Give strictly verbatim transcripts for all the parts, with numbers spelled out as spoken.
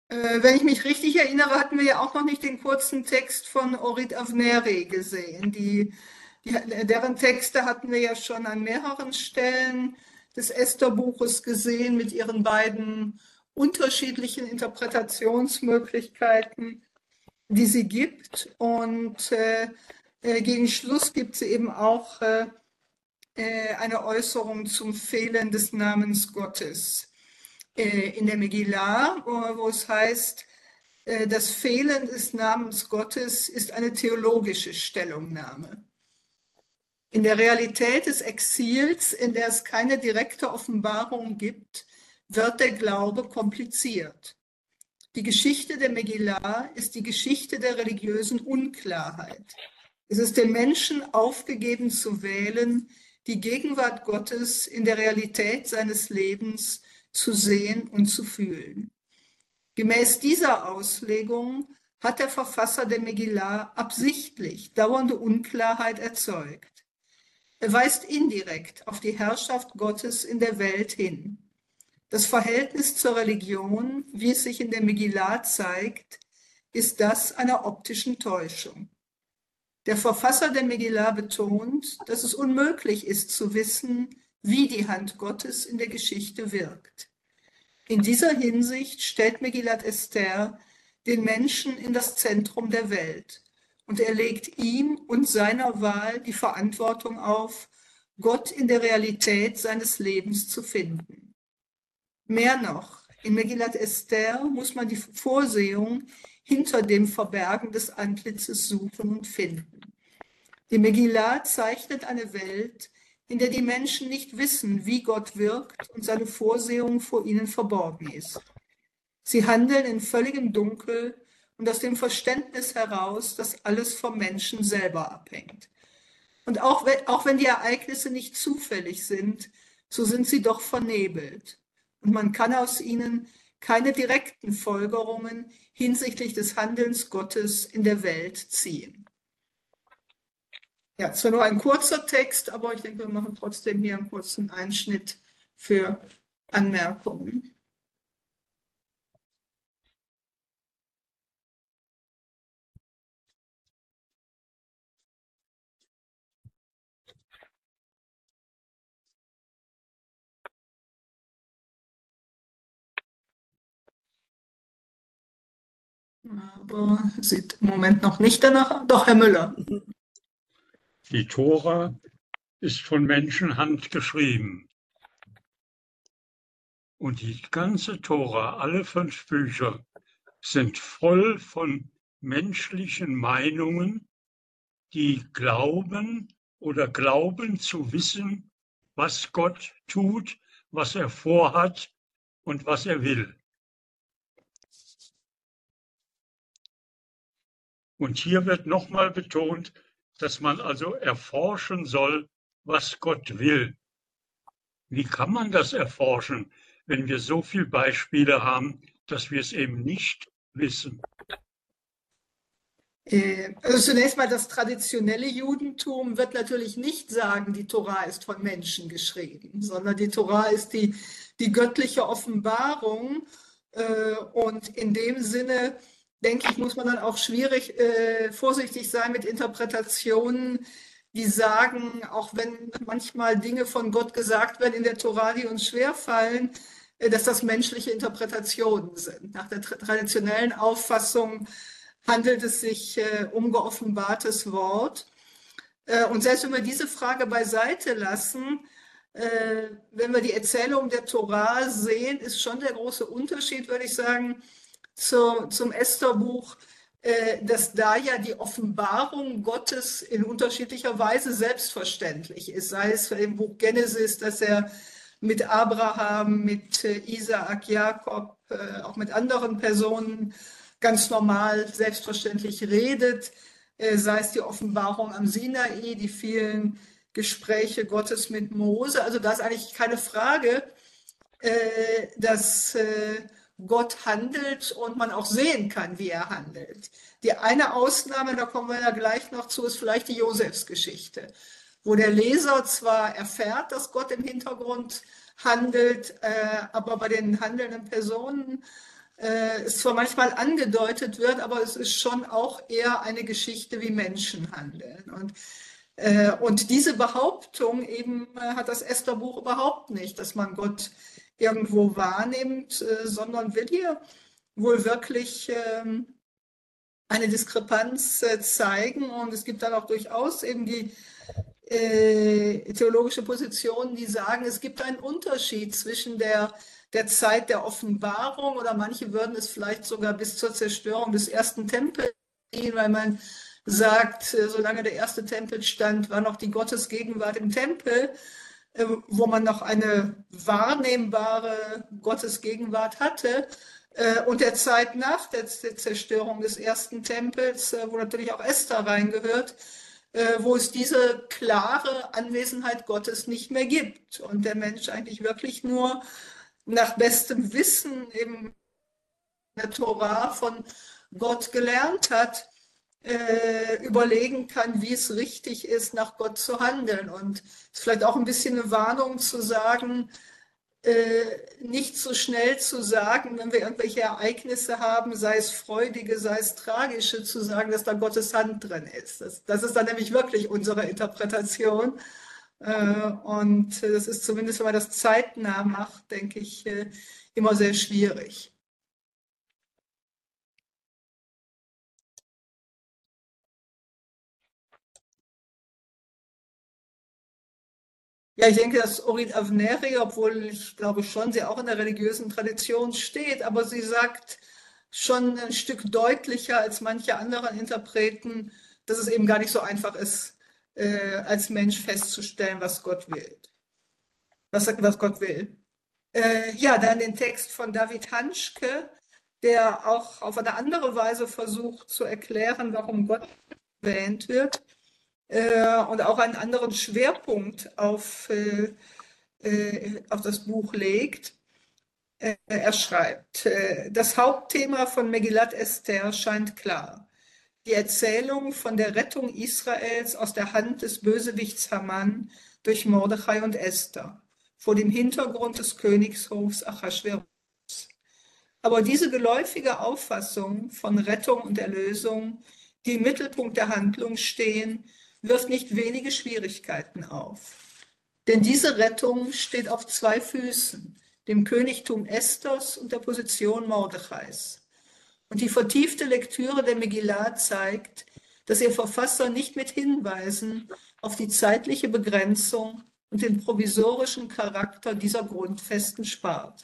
Äh, wenn ich mich richtig erinnere, hatten wir ja auch noch nicht den kurzen Text von Orit Avneri gesehen. Die, die, deren Texte hatten wir ja schon an mehreren Stellen des Esther-Buches gesehen mit ihren beiden unterschiedlichen Interpretationsmöglichkeiten, die sie gibt. Und äh, äh, gegen Schluss gibt sie eben auch äh, äh, eine Äußerung zum Fehlen des Namens Gottes äh, in der Megillah, wo, wo es heißt, äh, das Fehlen des Namens Gottes ist eine theologische Stellungnahme. In der Realität des Exils, in der es keine direkte Offenbarung gibt, wird der Glaube kompliziert. Die Geschichte der Megillah ist die Geschichte der religiösen Unklarheit. Es ist den Menschen aufgegeben zu wählen, die Gegenwart Gottes in der Realität seines Lebens zu sehen und zu fühlen. Gemäß dieser Auslegung hat der Verfasser der Megillah absichtlich dauernde Unklarheit erzeugt. Er weist indirekt auf die Herrschaft Gottes in der Welt hin. Das Verhältnis zur Religion, wie es sich in der Megillah zeigt, ist das einer optischen Täuschung. Der Verfasser der Megillah betont, dass es unmöglich ist zu wissen, wie die Hand Gottes in der Geschichte wirkt. In dieser Hinsicht stellt Megillat Esther den Menschen in das Zentrum der Welt und er legt ihm und seiner Wahl die Verantwortung auf, Gott in der Realität seines Lebens zu finden. Mehr noch, in Megillat Esther muss man die Vorsehung hinter dem Verbergen des Antlitzes suchen und finden. Die Megillah zeichnet eine Welt, in der die Menschen nicht wissen, wie Gott wirkt und seine Vorsehung vor ihnen verborgen ist. Sie handeln in völligem Dunkel und aus dem Verständnis heraus, dass alles vom Menschen selber abhängt. Und auch wenn, auch wenn die Ereignisse nicht zufällig sind, so sind sie doch vernebelt. Und man kann aus ihnen keine direkten Folgerungen hinsichtlich des Handelns Gottes in der Welt ziehen. Ja, zwar nur ein kurzer Text, aber ich denke, wir machen trotzdem hier einen kurzen Einschnitt für Anmerkungen. Aber sieht im Moment noch nicht danach aus. Doch, Herr Müller. Die Tora ist von Menschenhand geschrieben. Und die ganze Tora, alle fünf Bücher, sind voll von menschlichen Meinungen, die glauben oder glauben zu wissen, was Gott tut, was er vorhat und was er will. Und hier wird nochmal betont, dass man also erforschen soll, was Gott will. Wie kann man das erforschen, wenn wir so viele Beispiele haben, dass wir es eben nicht wissen? Also zunächst mal, das traditionelle Judentum wird natürlich nicht sagen, die Tora ist von Menschen geschrieben, sondern die Tora ist die, die göttliche Offenbarung. Und in dem Sinne, denke ich, muss man dann auch schwierig, äh, vorsichtig sein mit Interpretationen, die sagen, auch wenn manchmal Dinge von Gott gesagt werden in der Tora, die uns schwerfallen, äh, dass das menschliche Interpretationen sind. Nach der tra traditionellen Auffassung handelt es sich äh, um geoffenbartes Wort. Äh, und selbst wenn wir diese Frage beiseite lassen, äh, wenn wir die Erzählung der Tora sehen, ist schon der große Unterschied, würde ich sagen, zu, zum Esther-Buch, äh, dass da ja die Offenbarung Gottes in unterschiedlicher Weise selbstverständlich ist. Sei es im Buch Genesis, dass er mit Abraham, mit äh, Isaak, Jakob, äh, auch mit anderen Personen ganz normal, selbstverständlich redet, äh, sei es die Offenbarung am Sinai, die vielen Gespräche Gottes mit Mose. Also da ist eigentlich keine Frage, äh, dass äh, Gott handelt und man auch sehen kann, wie er handelt. Die eine Ausnahme, da kommen wir ja gleich noch zu, ist vielleicht die Josefsgeschichte, wo der Leser zwar erfährt, dass Gott im Hintergrund handelt, äh, aber bei den handelnden Personen äh, es zwar manchmal angedeutet wird, aber es ist schon auch eher eine Geschichte, wie Menschen handeln. Und, äh, und diese Behauptung eben äh, hat das Esther-Buch überhaupt nicht, dass man Gott irgendwo wahrnimmt, äh, sondern will hier wohl wirklich ähm, eine Diskrepanz äh, zeigen. Und es gibt dann auch durchaus eben die äh, theologische Positionen, die sagen, es gibt einen Unterschied zwischen der, der Zeit der Offenbarung, oder manche würden es vielleicht sogar bis zur Zerstörung des ersten Tempels sehen, weil man sagt, äh, solange der erste Tempel stand, war noch die Gottesgegenwart im Tempel, äh, wo man noch eine wahrnehmbare Gottesgegenwart hatte. Äh, und der Zeit nach der Zerstörung des ersten Tempels, äh, wo natürlich auch Esther reingehört, äh, wo es diese klare Anwesenheit Gottes nicht mehr gibt und der Mensch eigentlich wirklich nur nach bestem Wissen in der Tora von Gott gelernt hat, äh, überlegen kann, wie es richtig ist, nach Gott zu handeln. Und es ist vielleicht auch ein bisschen eine Warnung zu sagen, äh, nicht so schnell zu sagen, wenn wir irgendwelche Ereignisse haben, sei es freudige, sei es tragische, zu sagen, dass da Gottes Hand drin ist. Das, das ist dann nämlich wirklich unsere Interpretation. Äh, und das ist zumindest, wenn man das zeitnah macht, denke ich, äh, immer sehr schwierig. Ja, ich denke, dass Orit Avneri, obwohl ich glaube schon, sie auch in der religiösen Tradition steht, aber sie sagt schon ein Stück deutlicher als manche anderen Interpreten, dass es eben gar nicht so einfach ist, äh, als Mensch festzustellen, was Gott will. Was, was Gott will. Äh, ja, dann den Text von David Hanschke, der auch auf eine andere Weise versucht zu erklären, warum Gott erwähnt wird, äh, und auch einen anderen Schwerpunkt auf, äh, äh, auf das Buch legt. Äh, er schreibt, äh, das Hauptthema von Megillat Esther scheint klar. Die Erzählung von der Rettung Israels aus der Hand des Bösewichts Haman durch Mordechai und Esther vor dem Hintergrund des Königshofs Achashveros. Aber diese geläufige Auffassung von Rettung und Erlösung, die im Mittelpunkt der Handlung stehen, wirft nicht wenige Schwierigkeiten auf. Denn diese Rettung steht auf zwei Füßen, dem Königtum Esthers und der Position Mordechais. Und die vertiefte Lektüre der Megillah zeigt, dass ihr Verfasser nicht mit Hinweisen auf die zeitliche Begrenzung und den provisorischen Charakter dieser Grundfesten spart.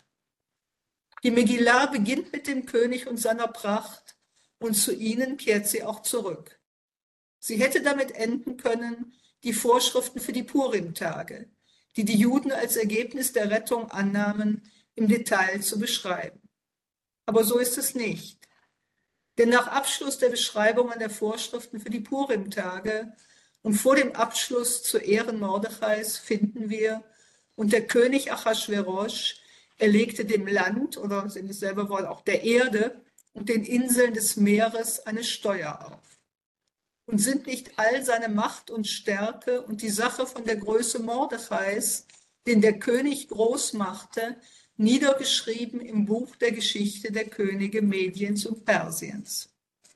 Die Megillah beginnt mit dem König und seiner Pracht und zu ihnen kehrt sie auch zurück. Sie hätte damit enden können, die Vorschriften für die Purim-Tage, die die Juden als Ergebnis der Rettung annahmen, im Detail zu beschreiben. Aber so ist es nicht. Denn nach Abschluss der Beschreibungen der Vorschriften für die Purim-Tage und vor dem Abschluss zu Ehren Mordechais finden wir, und der König Achashverosch erlegte dem Land, oder in dasselbe Wort auch der Erde und den Inseln des Meeres eine Steuer auf. Und sind nicht all seine Macht und Stärke und die Sache von der Größe Mordechais, den der König groß machte, niedergeschrieben im Buch der Geschichte der Könige Mediens und Persiens.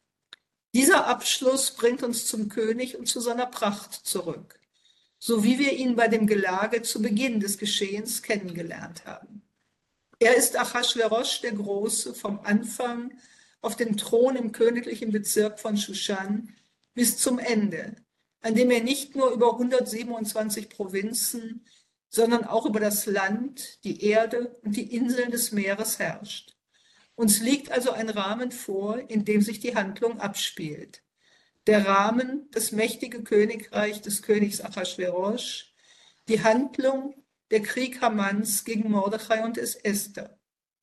Dieser Abschluss bringt uns zum König und zu seiner Pracht zurück, so wie wir ihn bei dem Gelage zu Beginn des Geschehens kennengelernt haben. Er ist Achashverosch der Große vom Anfang auf dem Thron im königlichen Bezirk von Shushan bis zum Ende, an dem er nicht nur über hundertsiebenundzwanzig Provinzen, sondern auch über das Land, die Erde und die Inseln des Meeres herrscht. Uns liegt also ein Rahmen vor, in dem sich die Handlung abspielt. Der Rahmen, das mächtige Königreich des Königs Achashverosch, die Handlung, der Krieg Hamans gegen Mordechai und Esther.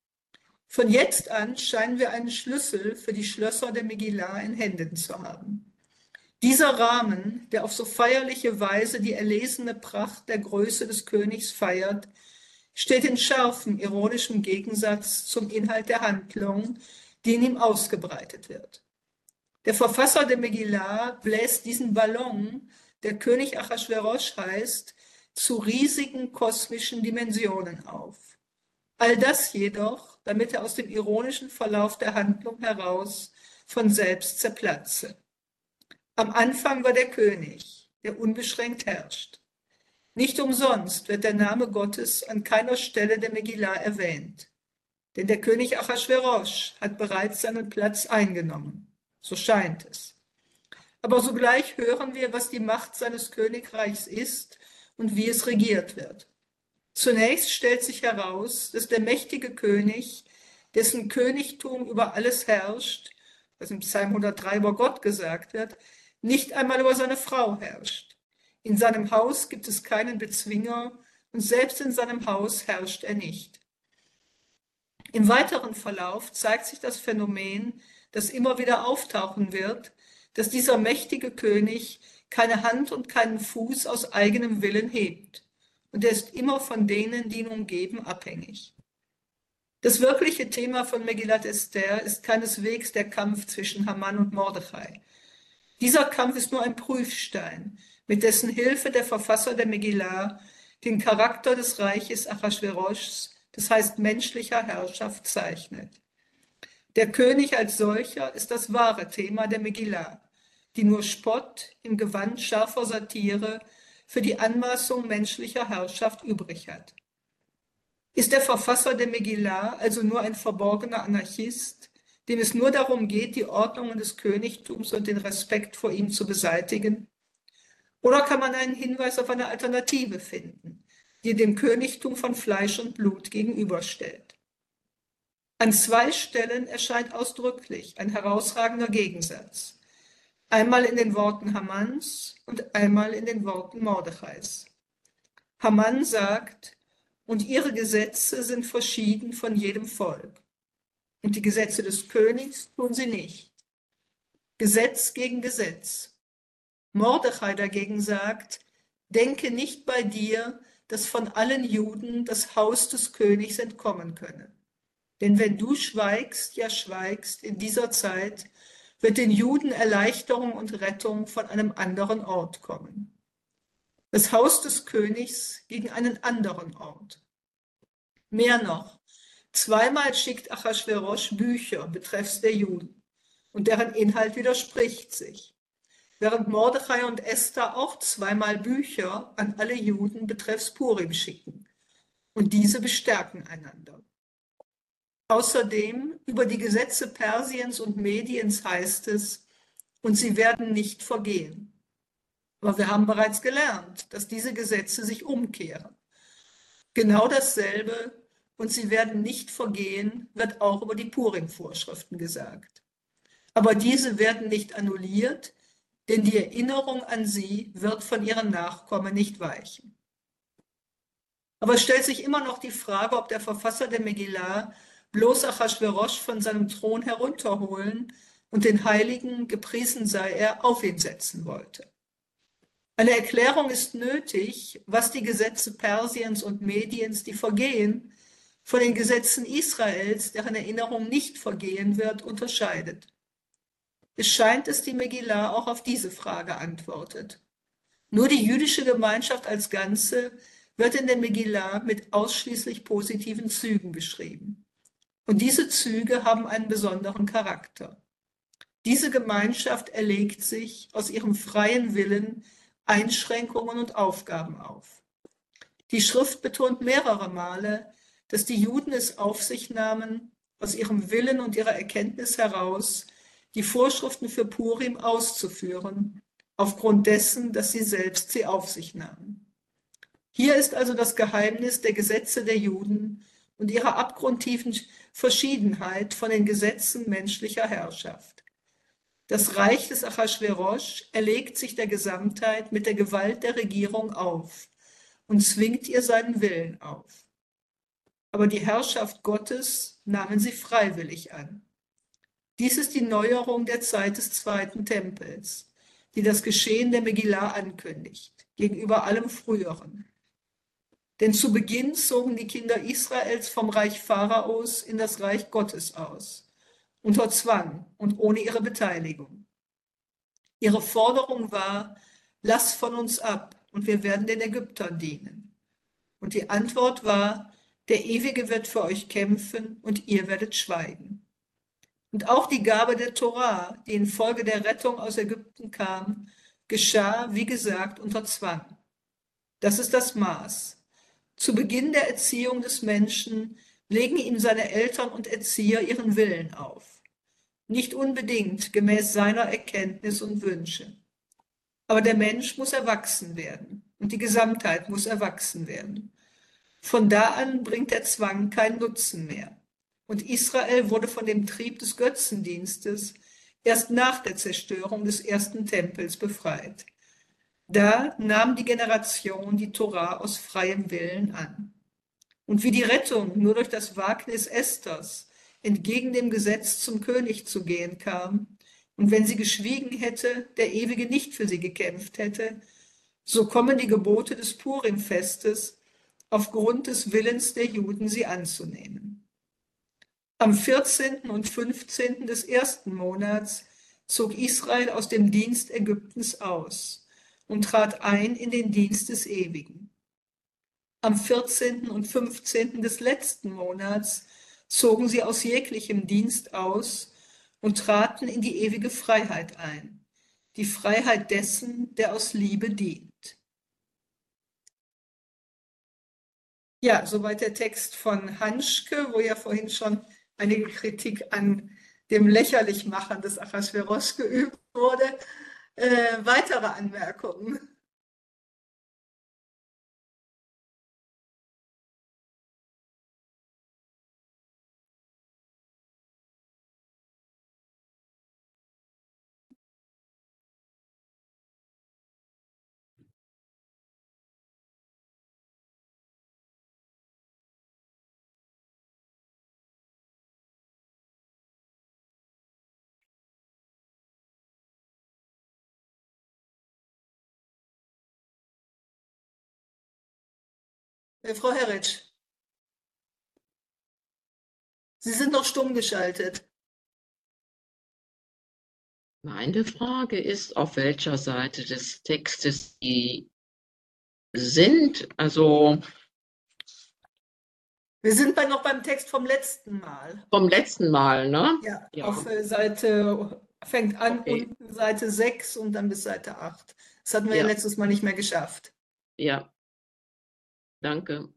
Von jetzt an scheinen wir einen Schlüssel für die Schlösser der Megillah in Händen zu haben. Dieser Rahmen, der auf so feierliche Weise die erlesene Pracht der Größe des Königs feiert, steht in scharfem, ironischem Gegensatz zum Inhalt der Handlung, die in ihm ausgebreitet wird. Der Verfasser der Megillah bläst diesen Ballon, der König Achashverosch heißt, zu riesigen kosmischen Dimensionen auf. All das jedoch damit er aus dem ironischen Verlauf der Handlung heraus von selbst zerplatze. Am Anfang war der König, der unbeschränkt herrscht. Nicht umsonst wird der Name Gottes an keiner Stelle der Megillah erwähnt. Denn der König Achashverosch hat bereits seinen Platz eingenommen. So scheint es. Aber sogleich hören wir, was die Macht seines Königreichs ist und wie es regiert wird. Zunächst stellt sich heraus, dass der mächtige König, dessen Königtum über alles herrscht, was im Psalm hundertdrei über Gott gesagt wird, nicht einmal über seine Frau herrscht. In seinem Haus gibt es keinen Bezwinger und selbst in seinem Haus herrscht er nicht. Im weiteren Verlauf zeigt sich das Phänomen, das immer wieder auftauchen wird, dass dieser mächtige König keine Hand und keinen Fuß aus eigenem Willen hebt. Und er ist immer von denen, die ihn umgeben, abhängig. Das wirkliche Thema von Megillat Esther ist keineswegs der Kampf zwischen Haman und Mordechai. Dieser Kampf ist nur ein Prüfstein, mit dessen Hilfe der Verfasser der Megillah den Charakter des Reiches Achashveroschs, das heißt menschlicher Herrschaft, zeichnet. Der König als solcher ist das wahre Thema der Megillah, die nur Spott im Gewand scharfer Satire für die Anmaßung menschlicher Herrschaft übrig hat. Ist der Verfasser der Megillah also nur ein verborgener Anarchist, dem es nur darum geht, die Ordnungen des Königtums und den Respekt vor ihm zu beseitigen? Oder kann man einen Hinweis auf eine Alternative finden, die dem Königtum von Fleisch und Blut gegenüberstellt? An zwei Stellen erscheint ausdrücklich ein herausragender Gegensatz. Einmal in den Worten Hamans und einmal in den Worten Mordechais. Haman sagt, und ihre Gesetze sind verschieden von jedem Volk. Und die Gesetze des Königs tun sie nicht. Gesetz gegen Gesetz. Mordechai dagegen sagt, denke nicht bei dir, dass von allen Juden das Haus des Königs entkommen könne. Denn wenn du schweigst, ja schweigst in dieser Zeit, wird den Juden Erleichterung und Rettung von einem anderen Ort kommen. Das Haus des Königs gegen einen anderen Ort. Mehr noch, zweimal schickt Achashverosch Bücher betreffs der Juden und deren Inhalt widerspricht sich, während Mordechai und Esther auch zweimal Bücher an alle Juden betreffs Purim schicken und diese bestärken einander. Außerdem über die Gesetze Persiens und Mediens heißt es, und sie werden nicht vergehen. Aber wir haben bereits gelernt, dass diese Gesetze sich umkehren. Genau dasselbe, und sie werden nicht vergehen, wird auch über die Purim-Vorschriften gesagt. Aber diese werden nicht annulliert, denn die Erinnerung an sie wird von ihren Nachkommen nicht weichen. Aber es stellt sich immer noch die Frage, ob der Verfasser der Megillah bloß Achashverosch von seinem Thron herunterholen und den Heiligen, gepriesen sei er, auf ihn setzen wollte. Eine Erklärung ist nötig, was die Gesetze Persiens und Mediens, die vergehen, von den Gesetzen Israels, deren Erinnerung nicht vergehen wird, unterscheidet. Es scheint, dass die Megillah auch auf diese Frage antwortet. Nur die jüdische Gemeinschaft als Ganze wird in der Megillah mit ausschließlich positiven Zügen beschrieben. Und diese Züge haben einen besonderen Charakter. Diese Gemeinschaft erlegt sich aus ihrem freien Willen Einschränkungen und Aufgaben auf. Die Schrift betont mehrere Male, dass die Juden es auf sich nahmen, aus ihrem Willen und ihrer Erkenntnis heraus die Vorschriften für Purim auszuführen, aufgrund dessen, dass sie selbst sie auf sich nahmen. Hier ist also das Geheimnis der Gesetze der Juden und ihrer abgrundtiefen Verschiedenheit von den Gesetzen menschlicher Herrschaft. Das Reich des Achashverosch erlegt sich der Gesamtheit mit der Gewalt der Regierung auf und zwingt ihr seinen Willen auf. Aber die Herrschaft Gottes nahmen sie freiwillig an. Dies ist die Neuerung der Zeit des Zweiten Tempels, die das Geschehen der Megillah ankündigt, gegenüber allem Früheren. Denn zu Beginn zogen die Kinder Israels vom Reich Pharaos in das Reich Gottes aus, unter Zwang und ohne ihre Beteiligung. Ihre Forderung war, lass von uns ab und wir werden den Ägyptern dienen. Und die Antwort war, Der Ewige wird für euch kämpfen und ihr werdet schweigen. Und auch die Gabe der Torah, die infolge der Rettung aus Ägypten kam, geschah, wie gesagt, unter Zwang. Das ist das Maß. Zu Beginn der Erziehung des Menschen legen ihm seine Eltern und Erzieher ihren Willen auf. Nicht unbedingt gemäß seiner Erkenntnis und Wünsche. Aber der Mensch muss erwachsen werden und die Gesamtheit muss erwachsen werden. Von da an bringt der Zwang keinen Nutzen mehr. Und Israel wurde von dem Trieb des Götzendienstes erst nach der Zerstörung des ersten Tempels befreit. Da nahm die Generation die Torah aus freiem Willen an. Und wie die Rettung nur durch das Wagnis Esthers entgegen dem Gesetz zum König zu gehen kam, und wenn sie geschwiegen hätte, der Ewige nicht für sie gekämpft hätte, so kommen die Gebote des Purim-Festes aufgrund des Willens der Juden, sie anzunehmen. Am vierzehnten und fünfzehnten des ersten Monats zog Israel aus dem Dienst Ägyptens aus und trat ein in den Dienst des Ewigen. Am vierzehnten und fünfzehnten des letzten Monats zogen sie aus jeglichem Dienst aus und traten in die ewige Freiheit ein, die Freiheit dessen, der aus Liebe dient. Ja, soweit der Text von Hanschke, wo ja vorhin schon einige Kritik an dem Lächerlichmachen des Achasveros geübt wurde. Äh, weitere Anmerkungen? Äh, Frau Herritsch, Sie sind noch stumm geschaltet. Meine Frage ist, auf welcher Seite des Textes Sie sind. Also Wir sind bei, noch beim Text vom letzten Mal. vom letzten Mal, ne? Ja, Ja. auf äh, Seite, fängt an Okay. unten Seite sechs und dann bis Seite acht. Das hatten wir ja Ja. letztes Mal nicht mehr geschafft. Ja. Danke.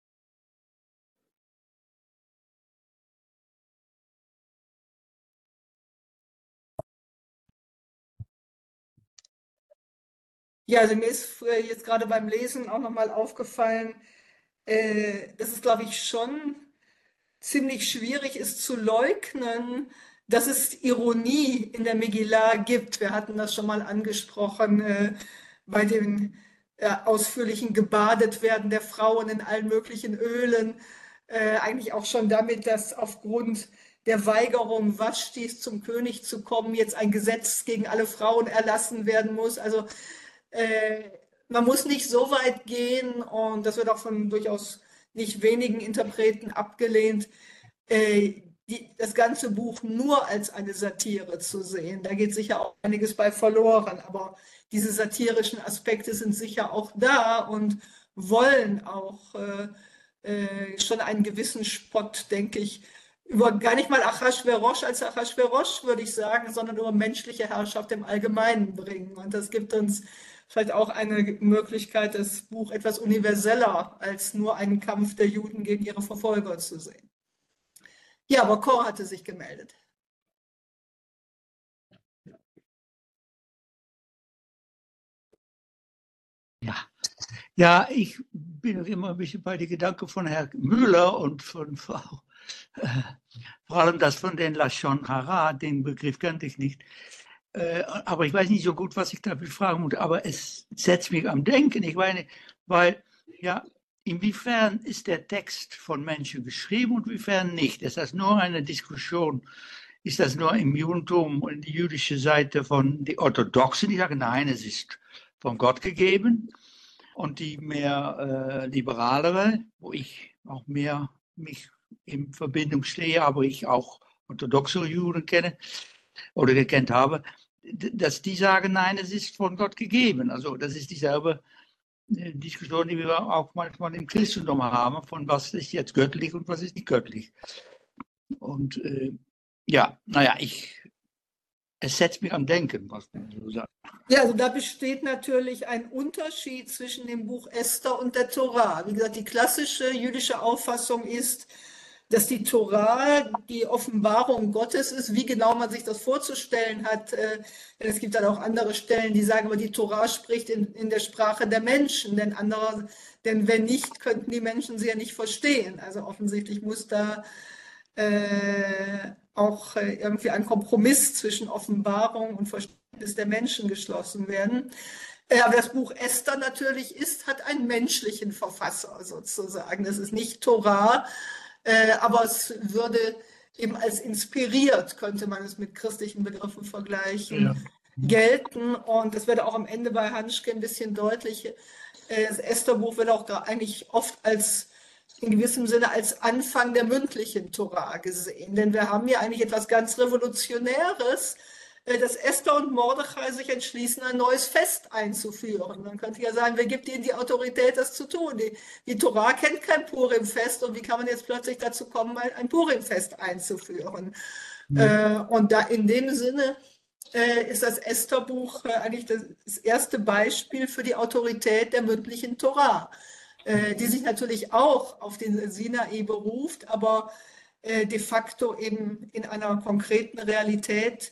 Ja, also mir ist früher jetzt gerade beim Lesen auch nochmal aufgefallen, äh, dass es, glaube ich, schon ziemlich schwierig ist zu leugnen, dass es Ironie in der Megillah gibt. Wir hatten das schon mal angesprochen äh, bei dem äh, ausführlichen Gebadetwerden der Frauen in allen möglichen Ölen. Äh, eigentlich auch schon damit, dass aufgrund der Weigerung Waschtis zum König zu kommen, jetzt ein Gesetz gegen alle Frauen erlassen werden muss. Also äh, man muss nicht so weit gehen, und das wird auch von durchaus nicht wenigen Interpreten abgelehnt, äh, die, das ganze Buch nur als eine Satire zu sehen. Da geht sicher auch einiges bei verloren, aber diese satirischen Aspekte sind sicher auch da und wollen auch äh, äh, schon einen gewissen Spott, denke ich, über gar nicht mal Achashverosh als Achashverosh, würde ich sagen, sondern über menschliche Herrschaft im Allgemeinen bringen. Und das gibt uns vielleicht auch eine Möglichkeit, das Buch etwas universeller als nur einen Kampf der Juden gegen ihre Verfolger zu sehen. Ja, aber Kor hatte sich gemeldet. Ja. Ja, ich bin noch immer ein bisschen bei den Gedanken von Herrn Müller und von Frau, äh, vor allem das von den Lashon Hara, den Begriff kannte ich nicht. Äh, aber ich weiß nicht so gut, was ich dafür fragen muss, aber es setzt mich am Denken. Ich meine, weil, ja, inwiefern ist der Text von Menschen geschrieben und inwiefern nicht? Ist das nur eine Diskussion? Ist das nur im Judentum und die jüdische Seite von den Orthodoxen, die sagen, nein, es ist von Gott gegeben? Und die mehr äh, liberalere, wo ich auch mehr mich in Verbindung stehe, aber ich auch orthodoxe Juden kenne oder gekannt habe, dass die sagen, nein, es ist von Gott gegeben. Also das ist dieselbe Diskussion, die wir auch manchmal im Christentum haben, von was ist jetzt göttlich und was ist nicht göttlich. Und äh, ja, naja, ich, es setzt mich am Denken, was man so sagt. Ja, also da besteht natürlich ein Unterschied zwischen dem Buch Esther und der Tora. Wie gesagt, die klassische jüdische Auffassung ist, dass die Tora die Offenbarung Gottes ist, wie genau man sich das vorzustellen hat. Es gibt dann auch andere Stellen, die sagen, aber die Tora spricht in, in der Sprache der Menschen, denn, andere, denn wenn nicht, könnten die Menschen sie ja nicht verstehen. Also offensichtlich muss da äh, auch irgendwie ein Kompromiss zwischen Offenbarung und Verständnis der Menschen geschlossen werden. Aber das Buch Esther natürlich ist, hat einen menschlichen Verfasser sozusagen. Das ist nicht Tora, aber es würde eben als inspiriert, könnte man es mit christlichen Begriffen vergleichen, ja. gelten. Und das wird auch am Ende bei Hanschke ein bisschen deutlich. Das Esther-Buch wird auch eigentlich oft als, in gewissem Sinne, als Anfang der mündlichen Tora gesehen. Denn wir haben ja eigentlich etwas ganz Revolutionäres, dass Esther und Mordechai sich entschließen, ein neues Fest einzuführen. Man könnte ja sagen, wer gibt ihnen die Autorität, das zu tun? Die, die Tora kennt kein Purim-Fest und wie kann man jetzt plötzlich dazu kommen, ein Purim-Fest einzuführen? Mhm. Äh, und da in dem Sinne äh, ist das Esther-Buch äh, eigentlich das, das erste Beispiel für die Autorität der mündlichen Tora, äh, die sich natürlich auch auf den Sinai beruft, aber äh, de facto eben in einer konkreten Realität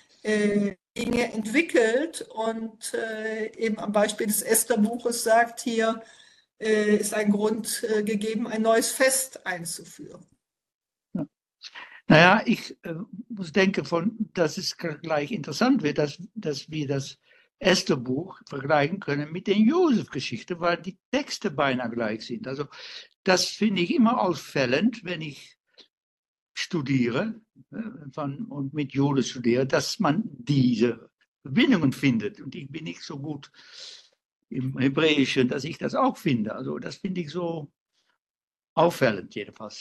Dinge entwickelt und äh, eben am Beispiel des Esther-Buches sagt, hier äh, ist ein Grund äh, gegeben, ein neues Fest einzuführen. Ja. Naja, ich äh, muss denken, von, dass es gleich interessant wird, dass, dass wir das Esther-Buch vergleichen können mit der Josef-Geschichte, weil die Texte beinahe gleich sind. Also das finde ich immer auffällend, wenn ich studiere von, und mit Jude studiere, dass man diese Verbindungen findet. Und ich bin nicht so gut im Hebräischen, dass ich das auch finde. Also das finde ich so auffällend jedenfalls.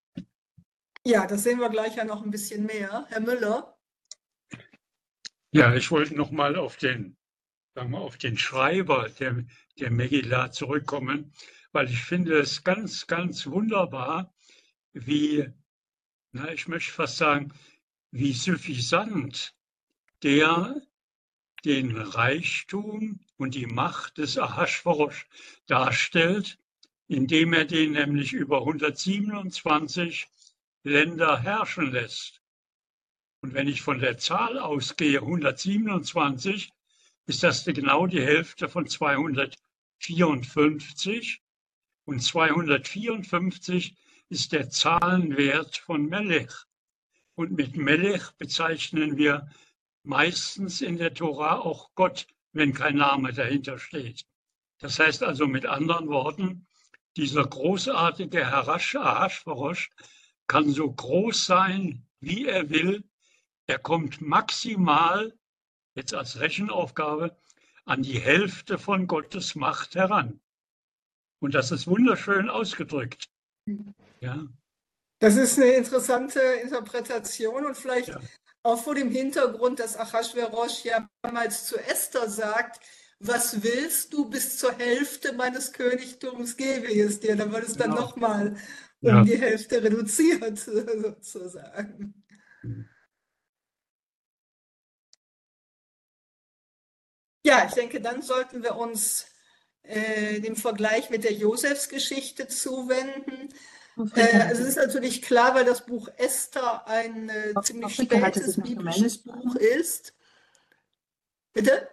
Ja, das sehen wir gleich ja noch ein bisschen mehr. Herr Müller? Ja, ich wollte noch mal auf den, sagen wir, auf den Schreiber der, der Megillah zurückkommen, weil ich finde es ganz, ganz wunderbar, wie Na, ich möchte fast sagen, wie suffisant der den Reichtum und die Macht des Ahasverosch darstellt, indem er den nämlich über hundertsiebenundzwanzig Länder herrschen lässt. Und wenn ich von der Zahl ausgehe, hundertsiebenundzwanzig, ist das genau die Hälfte von zweihundertvierundfünfzig. Und zweihundertvierundfünfzig ist der Zahlenwert von Melech. Und mit Melech bezeichnen wir meistens in der Tora auch Gott, wenn kein Name dahinter steht. Das heißt also mit anderen Worten, dieser großartige Harash Ahasverosch kann so groß sein, wie er will. Er kommt maximal, jetzt als Rechenaufgabe, an die Hälfte von Gottes Macht heran. Und das ist wunderschön ausgedrückt. Ja. Das ist eine interessante Interpretation und vielleicht ja. auch vor dem Hintergrund, dass Ahasverosch ja damals zu Esther sagt, was willst du, bis zur Hälfte meines Königtums gebe ich es dir. Dann wird es dann genau. nochmal um ja. die Hälfte reduziert, sozusagen. Ja, ich denke, dann sollten wir uns äh, dem Vergleich mit der Josefsgeschichte zuwenden. Äh, also es ist natürlich klar, weil das Buch Esther ein äh, ziemlich spätes biblisches Buch ist. Bitte?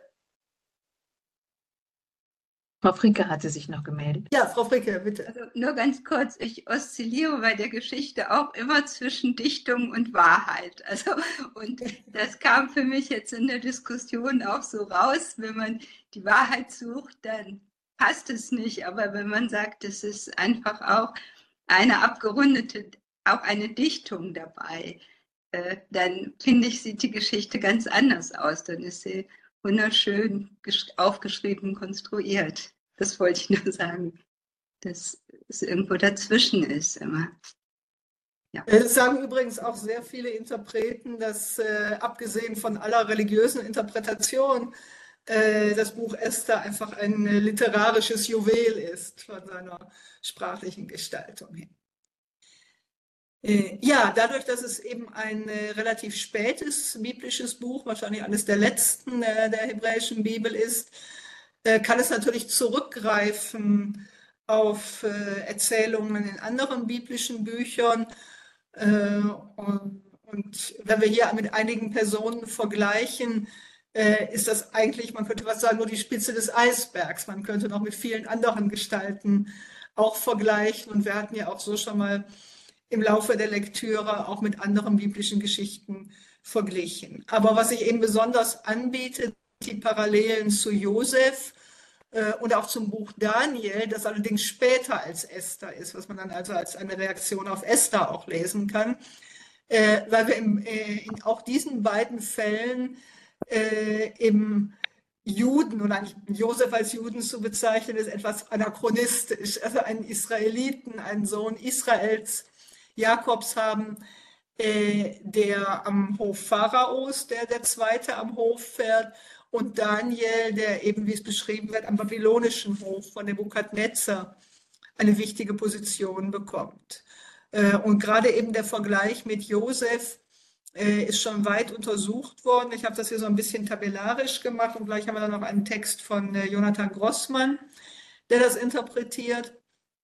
Frau Fricke hatte sich noch gemeldet. Ja, Frau Fricke, bitte. Also nur ganz kurz, ich oszilliere bei der Geschichte auch immer zwischen Dichtung und Wahrheit. Also, und das kam für mich jetzt in der Diskussion auch so raus, wenn man die Wahrheit sucht, dann passt es nicht. Aber wenn man sagt, es ist einfach auch eine abgerundete, auch eine Dichtung dabei, äh, dann finde ich, sieht die Geschichte ganz anders aus. Dann ist sie wunderschön aufgeschrieben, konstruiert. Das wollte ich nur sagen, dass es irgendwo dazwischen ist immer. Ja. Es sagen übrigens auch sehr viele Interpreten, dass äh, abgesehen von aller religiösen Interpretation äh, das Buch Esther einfach ein äh, literarisches Juwel ist von seiner sprachlichen Gestaltung her. Äh, ja, dadurch, dass es eben ein äh, relativ spätes biblisches Buch, wahrscheinlich eines der letzten äh, der hebräischen Bibel ist, äh, kann es natürlich zurückgreifen auf äh, Erzählungen in anderen biblischen Büchern. Äh, und, und wenn wir hier mit einigen Personen vergleichen, äh, ist das eigentlich, man könnte was sagen, nur die Spitze des Eisbergs. Man könnte noch mit vielen anderen Gestalten auch vergleichen. Und wir hatten ja auch so schon mal im Laufe der Lektüre auch mit anderen biblischen Geschichten verglichen. Aber was sich eben besonders anbietet, die Parallelen zu Josef äh, und auch zum Buch Daniel, das allerdings später als Esther ist, was man dann also als eine Reaktion auf Esther auch lesen kann, äh, weil wir im, äh, in auch diesen beiden Fällen äh, im Juden oder eigentlich Josef als Juden zu bezeichnen, ist etwas anachronistisch. Also einen Israeliten, einen Sohn Israels, Jakobs haben, äh, der am Hof Pharaos, der der Zweite am Hof fährt, und Daniel, der eben, wie es beschrieben wird, am babylonischen Hof von Nebukadnezar eine wichtige Position bekommt. Äh, und gerade eben der Vergleich mit Josef äh, ist schon weit untersucht worden. Ich habe das hier so ein bisschen tabellarisch gemacht und gleich haben wir dann noch einen Text von äh, Jonathan Grossmann, der das interpretiert.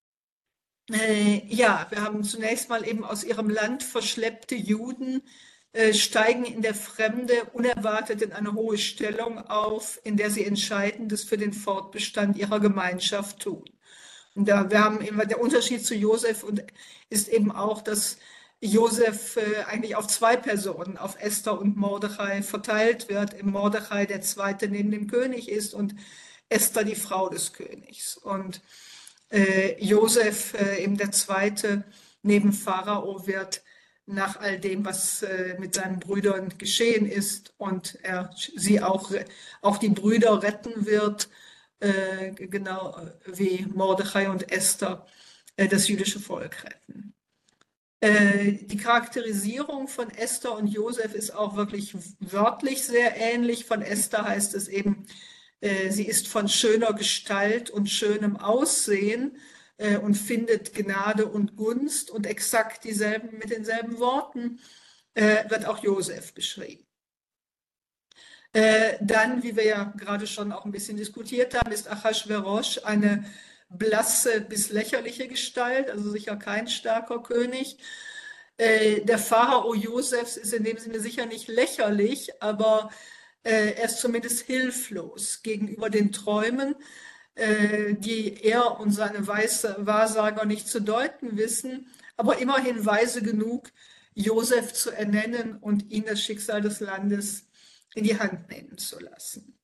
Äh, ja, wir haben zunächst mal eben aus ihrem Land verschleppte Juden, äh, steigen in der Fremde unerwartet in eine hohe Stellung auf, in der sie Entscheidendes für den Fortbestand ihrer Gemeinschaft tun. Und da, wir haben eben der Unterschied zu Josef und ist eben auch, dass Josef äh, eigentlich auf zwei Personen, auf Esther und Mordechai, verteilt wird. Im Mordechai der Zweite neben dem König ist und Esther die Frau des Königs. Und Äh, Josef, äh, eben der Zweite, neben Pharao wird nach all dem, was äh, mit seinen Brüdern geschehen ist und er sie auch, auch die Brüder retten wird, äh, genau wie Mordechai und Esther äh, das jüdische Volk retten. Äh, die Charakterisierung von Esther und Josef ist auch wirklich wörtlich sehr ähnlich. Von Esther heißt es eben, sie ist von schöner Gestalt und schönem Aussehen äh, und findet Gnade und Gunst, und exakt dieselben, mit denselben Worten äh, wird auch Josef beschrieben. Äh, dann, wie wir ja gerade schon auch ein bisschen diskutiert haben, ist Achashverosh eine blasse bis lächerliche Gestalt, also sicher kein starker König. Äh, der Pharao Josefs ist in dem Sinne sicher nicht lächerlich, aber er ist zumindest hilflos gegenüber den Träumen, die er und seine Wahrsager nicht zu deuten wissen, aber immerhin weise genug, Josef zu ernennen und ihn das Schicksal des Landes in die Hand nehmen zu lassen.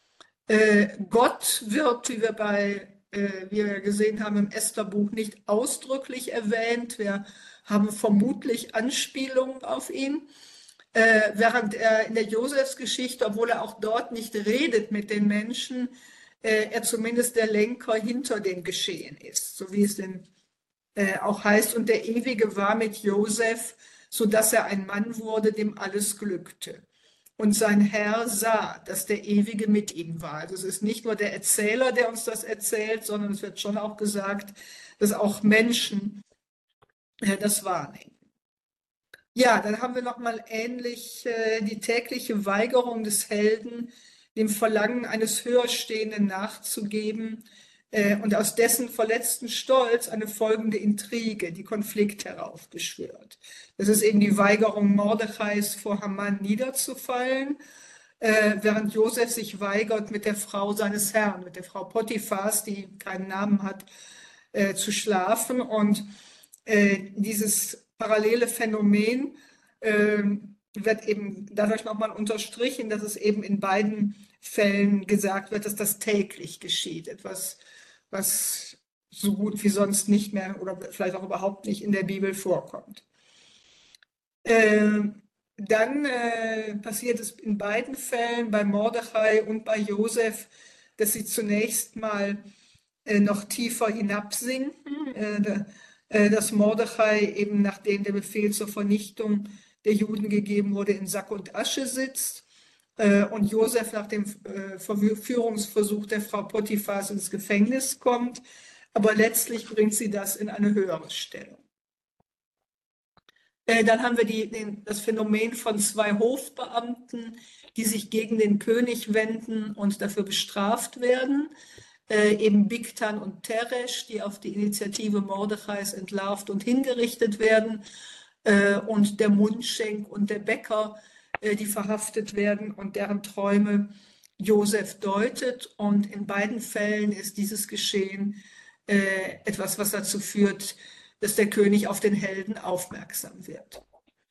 Gott wird, wie wir, bei, wie wir gesehen haben, im Esther-Buch nicht ausdrücklich erwähnt. Wir haben vermutlich Anspielungen auf ihn. Äh, während er in der Josefsgeschichte, obwohl er auch dort nicht redet mit den Menschen, äh, er zumindest der Lenker hinter dem Geschehen ist, so wie es denn äh, auch heißt, und der Ewige war mit Josef, sodass er ein Mann wurde, dem alles glückte. Und sein Herr sah, dass der Ewige mit ihm war. Also es ist nicht nur der Erzähler, der uns das erzählt, sondern es wird schon auch gesagt, dass auch Menschen äh, das wahrnehmen. Ja, dann haben wir nochmal ähnlich äh, die tägliche Weigerung des Helden, dem Verlangen eines Höherstehenden nachzugeben äh, und aus dessen verletzten Stolz eine folgende Intrige, die Konflikt heraufbeschwört. Das ist eben die Weigerung Mordechais, vor Haman niederzufallen, äh, während Josef sich weigert, mit der Frau seines Herrn, mit der Frau Potiphas, die keinen Namen hat, äh, zu schlafen. Und äh, dieses parallele Phänomen äh, wird eben dadurch nochmal unterstrichen, dass es eben in beiden Fällen gesagt wird, dass das täglich geschieht. Etwas, was so gut wie sonst nicht mehr oder vielleicht auch überhaupt nicht in der Bibel vorkommt. Äh, dann äh, passiert es in beiden Fällen, bei Mordechai und bei Josef, dass sie zunächst mal äh, noch tiefer hinabsinken. Äh, dass Mordechai eben, nachdem der Befehl zur Vernichtung der Juden gegeben wurde, in Sack und Asche sitzt äh, und Josef nach dem äh, Verführungsversuch der Frau Potiphars ins Gefängnis kommt, aber letztlich bringt sie das in eine höhere Stellung. Äh, dann haben wir die, den, das Phänomen von zwei Hofbeamten, die sich gegen den König wenden und dafür bestraft werden. Äh, eben Bigtan und Teresh, die auf die Initiative Mordechais entlarvt und hingerichtet werden. Äh, und der Mundschenk und der Bäcker, äh, die verhaftet werden und deren Träume Josef deutet. Und in beiden Fällen ist dieses Geschehen äh, etwas, was dazu führt, dass der König auf den Helden aufmerksam wird.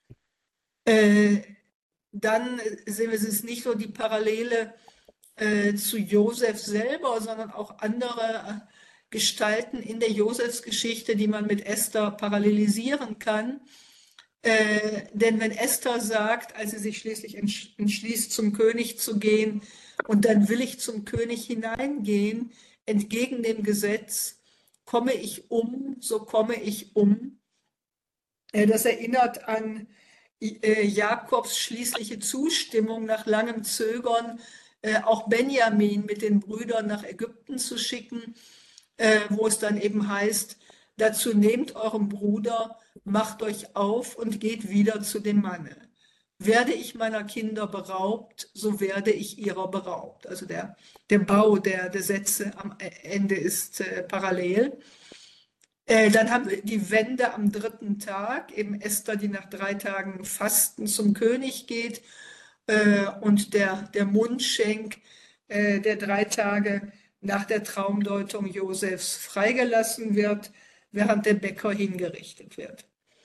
Äh, dann sehen wir, es ist nicht nur die Parallele äh, zu Josef selber, sondern auch andere Gestalten in der Josefsgeschichte, die man mit Esther parallelisieren kann. Äh, denn wenn Esther sagt, als sie sich schließlich entschließt, zum König zu gehen, und dann will ich zum König hineingehen, entgegen dem Gesetz, komme ich um, so komme ich um. Äh, das erinnert an äh, Jakobs schließliche Zustimmung nach langem Zögern, äh, auch Benjamin mit den Brüdern nach Ägypten zu schicken, äh, wo es dann eben heißt, dazu nehmt euren Bruder, macht euch auf und geht wieder zu dem Manne. Werde ich meiner Kinder beraubt, so werde ich ihrer beraubt. Also der, der Bau der, der Sätze am Ende ist äh, parallel. Äh, dann haben wir die Wende am dritten Tag, eben Esther, die nach drei Tagen Fasten zum König geht, äh, und der, der Mundschenk, äh, der drei Tage nach der Traumdeutung Josefs freigelassen wird, während der Bäcker hingerichtet wird.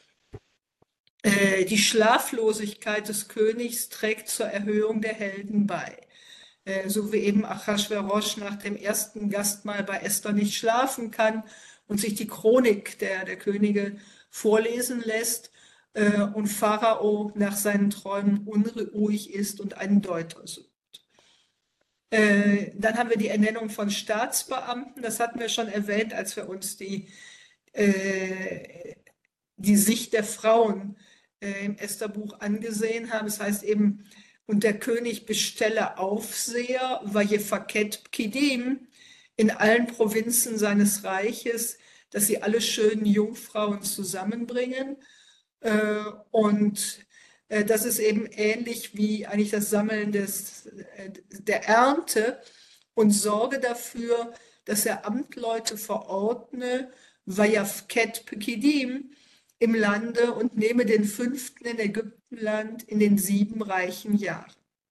Äh, die Schlaflosigkeit des Königs trägt zur Erhöhung der Helden bei. Äh, so wie eben Achashverosch nach dem ersten Gastmahl bei Esther nicht schlafen kann und sich die Chronik der, der Könige vorlesen lässt äh, und Pharao nach seinen Träumen unruhig ist und einen Deuter sucht. Äh, dann haben wir die Ernennung von Staatsbeamten. Das hatten wir schon erwähnt, als wir uns die, äh, die Sicht der Frauen äh, im Estherbuch angesehen haben. Das heißt eben, und der König bestelle Aufseher, Vayefaket Pkidim, in allen Provinzen seines Reiches, dass sie alle schönen Jungfrauen zusammenbringen. Äh, und äh, das ist eben ähnlich wie eigentlich das Sammeln des, äh, der Ernte, und sorge dafür, dass er Amtleute verordne, Vayafket Pkidim, im Lande, und nehme den fünften in Ägyptenland in den sieben reichen Jahren.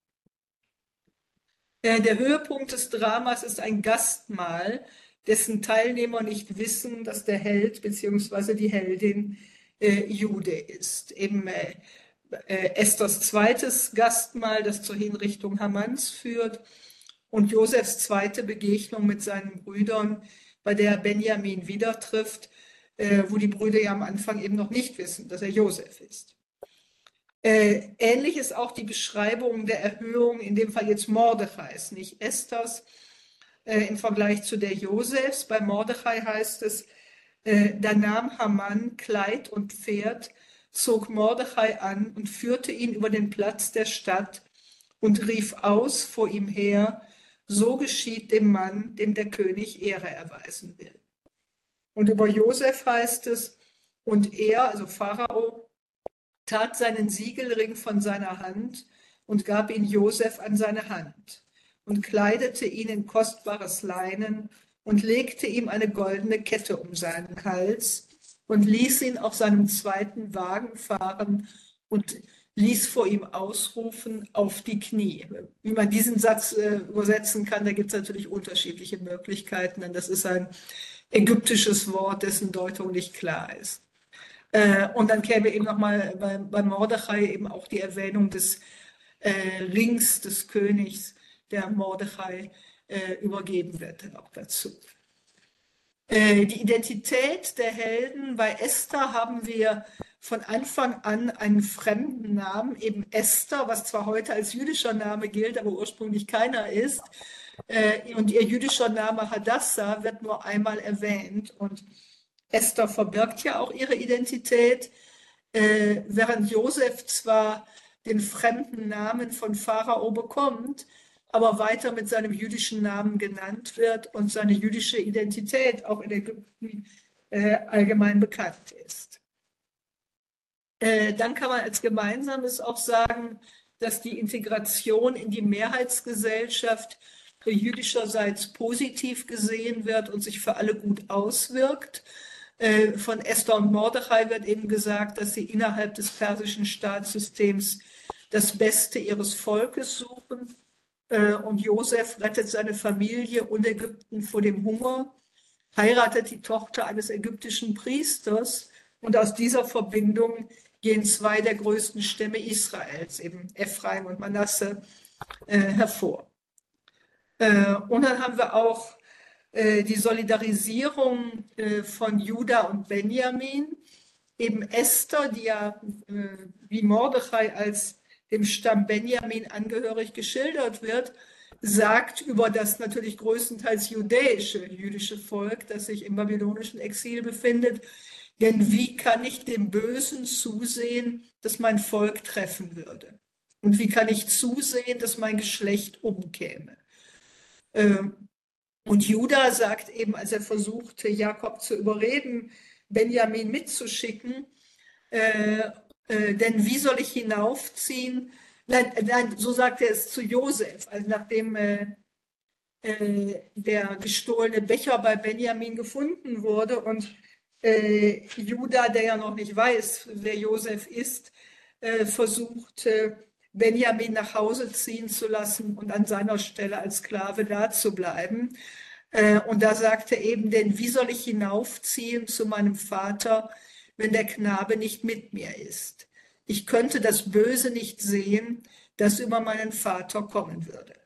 Der Höhepunkt des Dramas ist ein Gastmahl, dessen Teilnehmer nicht wissen, dass der Held bzw. die Heldin äh, Jude ist. Eben äh, äh, Esthers zweites Gastmahl, das zur Hinrichtung Hamans führt, und Josefs zweite Begegnung mit seinen Brüdern, bei der Benjamin wieder trifft, äh, wo die Brüder ja am Anfang eben noch nicht wissen, dass er Josef ist. Äh, ähnlich ist auch die Beschreibung der Erhöhung, in dem Fall jetzt Mordechais, nicht Esthers, äh, im Vergleich zu der Josefs. Bei Mordechai heißt es, äh, da nahm Haman Kleid und Pferd, zog Mordechai an und führte ihn über den Platz der Stadt und rief aus vor ihm her, so geschieht dem Mann, dem der König Ehre erweisen will. Und über Josef heißt es, und er, also Pharao, tat seinen Siegelring von seiner Hand und gab ihn Josef an seine Hand und kleidete ihn in kostbares Leinen und legte ihm eine goldene Kette um seinen Hals und ließ ihn auf seinem zweiten Wagen fahren und ließ vor ihm ausrufen, auf die Knie. Wie man diesen Satz äh, übersetzen kann, da gibt es natürlich unterschiedliche Möglichkeiten, denn das ist ein ägyptisches Wort, dessen Deutung nicht klar ist. Und dann käme eben nochmal bei, bei Mordechai eben auch die Erwähnung des äh, Rings des Königs, der Mordechai äh, übergeben wird, auch dazu. Äh, die Identität der Helden, bei Esther haben wir von Anfang an einen fremden Namen, eben Esther, was zwar heute als jüdischer Name gilt, aber ursprünglich keiner ist. Äh, und ihr jüdischer Name Hadassah wird nur einmal erwähnt, und Esther verbirgt ja auch ihre Identität, äh, während Josef zwar den fremden Namen von Pharao bekommt, aber weiter mit seinem jüdischen Namen genannt wird und seine jüdische Identität auch in Ägypten äh, allgemein bekannt ist. Äh, dann kann man als Gemeinsames auch sagen, dass die Integration in die Mehrheitsgesellschaft jüdischerseits positiv gesehen wird und sich für alle gut auswirkt. Äh, von Esther und Mordechai wird eben gesagt, dass sie innerhalb des persischen Staatssystems das Beste ihres Volkes suchen. Und Josef rettet seine Familie und Ägypten vor dem Hunger, heiratet die Tochter eines ägyptischen Priesters und aus dieser Verbindung gehen zwei der größten Stämme Israels, eben Ephraim und Manasse, äh, hervor. Äh, und dann haben wir auch äh, die Solidarisierung äh, von Juda und Benjamin, eben Esther, die ja äh, wie Mordechai als dem Stamm Benjamin angehörig geschildert wird, sagt über das natürlich größtenteils judäische jüdische Volk, das sich im babylonischen Exil befindet, denn wie kann ich dem Bösen zusehen, das mein Volk treffen würde? Und wie kann ich zusehen, dass mein Geschlecht umkäme? Und Juda sagt eben, als er versuchte, Jakob zu überreden, Benjamin mitzuschicken, äh, äh, denn wie soll ich hinaufziehen? Nein, nein, so sagt er es zu Josef, also nachdem äh, äh, der gestohlene Becher bei Benjamin gefunden wurde und äh, Juda, der ja noch nicht weiß, wer Josef ist, äh, versucht, äh, Benjamin nach Hause ziehen zu lassen und an seiner Stelle als Sklave da zu bleiben. Äh, und da sagt er eben, denn wie soll ich hinaufziehen zu meinem Vater, wenn der Knabe nicht mit mir ist? Ich könnte das Böse nicht sehen, das über meinen Vater kommen würde.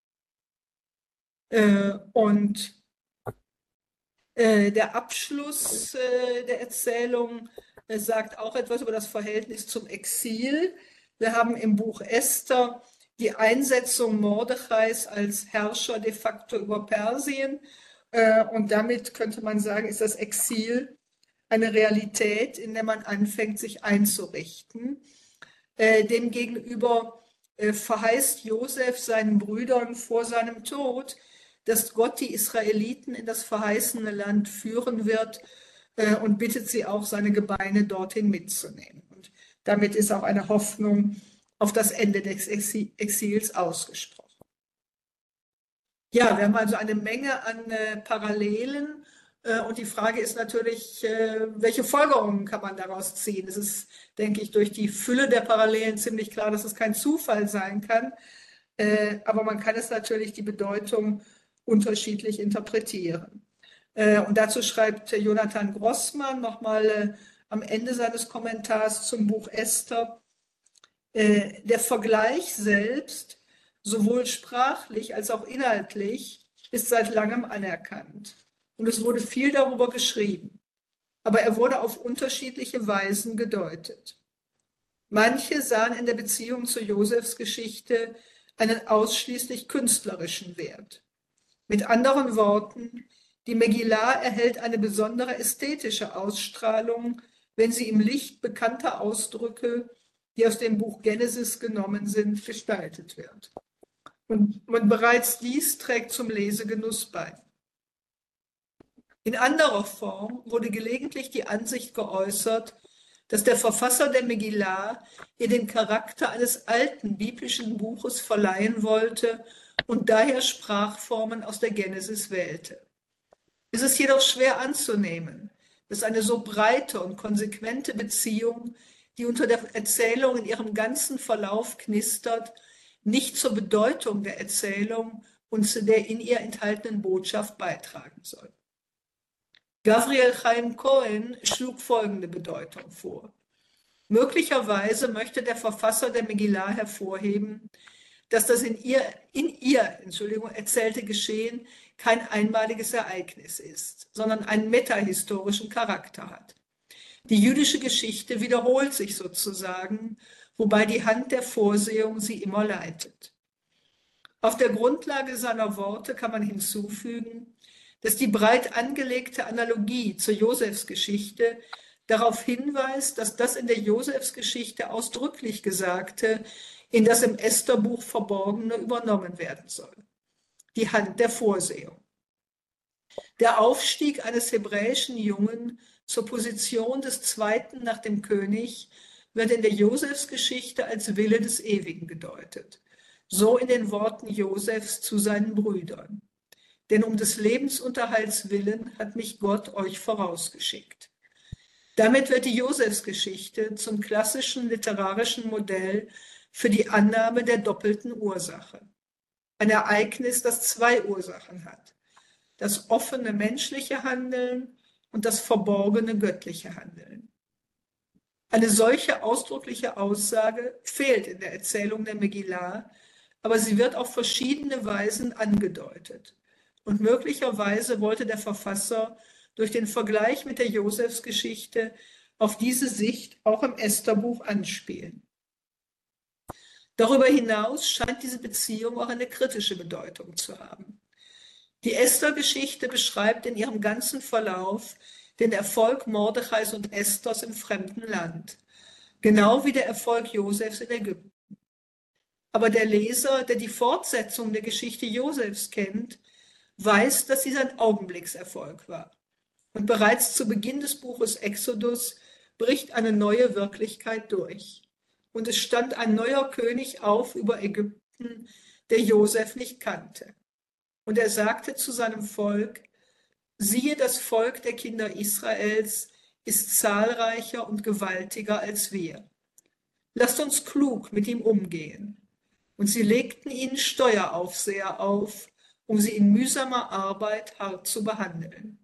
Äh, und äh, der Abschluss äh, der Erzählung äh, sagt auch etwas über das Verhältnis zum Exil. Wir haben im Buch Esther die Einsetzung Mordechais als Herrscher de facto über Persien. Äh, und damit könnte man sagen, ist das Exil eine Realität, in der man anfängt, sich einzurichten. Äh, demgegenüber äh, verheißt Josef seinen Brüdern vor seinem Tod, dass Gott die Israeliten in das verheißene Land führen wird äh, und bittet sie auch, seine Gebeine dorthin mitzunehmen. Und damit ist auch eine Hoffnung auf das Ende des Exils ausgesprochen. Ja, wir haben also eine Menge an äh, Parallelen. Und die Frage ist natürlich, welche Folgerungen kann man daraus ziehen? Es ist, denke ich, durch die Fülle der Parallelen ziemlich klar, dass es kein Zufall sein kann. Aber man kann es natürlich die Bedeutung unterschiedlich interpretieren. Und dazu schreibt Jonathan Grossmann nochmal am Ende seines Kommentars zum Buch Esther: Der Vergleich selbst, sowohl sprachlich als auch inhaltlich, ist seit langem anerkannt. Und es wurde viel darüber geschrieben, aber er wurde auf unterschiedliche Weisen gedeutet. Manche sahen in der Beziehung zu Josefs Geschichte einen ausschließlich künstlerischen Wert. Mit anderen Worten, die Megillah erhält eine besondere ästhetische Ausstrahlung, wenn sie im Licht bekannter Ausdrücke, die aus dem Buch Genesis genommen sind, gestaltet wird. Und, und bereits dies trägt zum Lesegenuss bei. In anderer Form wurde gelegentlich die Ansicht geäußert, dass der Verfasser der Megillah ihr den Charakter eines alten biblischen Buches verleihen wollte und daher Sprachformen aus der Genesis wählte. Es ist jedoch schwer anzunehmen, dass eine so breite und konsequente Beziehung, die unter der Erzählung in ihrem ganzen Verlauf knistert, nicht zur Bedeutung der Erzählung und zu der in ihr enthaltenen Botschaft beitragen soll. Gabriel Chaim Cohen schlug folgende Bedeutung vor. Möglicherweise möchte der Verfasser der Megillah hervorheben, dass das in ihr, in ihr Entschuldigung, erzählte Geschehen kein einmaliges Ereignis ist, sondern einen metahistorischen Charakter hat. Die jüdische Geschichte wiederholt sich sozusagen, wobei die Hand der Vorsehung sie immer leitet. Auf der Grundlage seiner Worte kann man hinzufügen, dass die breit angelegte Analogie zur Josefsgeschichte darauf hinweist, dass das in der Josefsgeschichte ausdrücklich Gesagte in das im Estherbuch Verborgene übernommen werden soll. Die Hand der Vorsehung. Der Aufstieg eines hebräischen Jungen zur Position des Zweiten nach dem König wird in der Josefsgeschichte als Wille des Ewigen gedeutet. So in den Worten Josefs zu seinen Brüdern. Denn um des Lebensunterhalts willen hat mich Gott euch vorausgeschickt. Damit wird die Josefsgeschichte zum klassischen literarischen Modell für die Annahme der doppelten Ursache. Ein Ereignis, das zwei Ursachen hat. Das offene menschliche Handeln und das verborgene göttliche Handeln. Eine solche ausdrückliche Aussage fehlt in der Erzählung der Megillah, aber sie wird auf verschiedene Weisen angedeutet. Und möglicherweise wollte der Verfasser durch den Vergleich mit der Josefsgeschichte auf diese Sicht auch im Estherbuch anspielen. Darüber hinaus scheint diese Beziehung auch eine kritische Bedeutung zu haben. Die Esther-Geschichte beschreibt in ihrem ganzen Verlauf den Erfolg Mordechais und Esthers im fremden Land, genau wie der Erfolg Josefs in Ägypten. Aber der Leser, der die Fortsetzung der Geschichte Josefs kennt, weiß, dass dies ein Augenblickserfolg war. Und bereits zu Beginn des Buches Exodus bricht eine neue Wirklichkeit durch. Und es stand ein neuer König auf über Ägypten, der Josef nicht kannte. Und er sagte zu seinem Volk, siehe, das Volk der Kinder Israels ist zahlreicher und gewaltiger als wir. Lasst uns klug mit ihm umgehen. Und sie legten ihnen Steueraufseher auf, um sie in mühsamer Arbeit hart zu behandeln.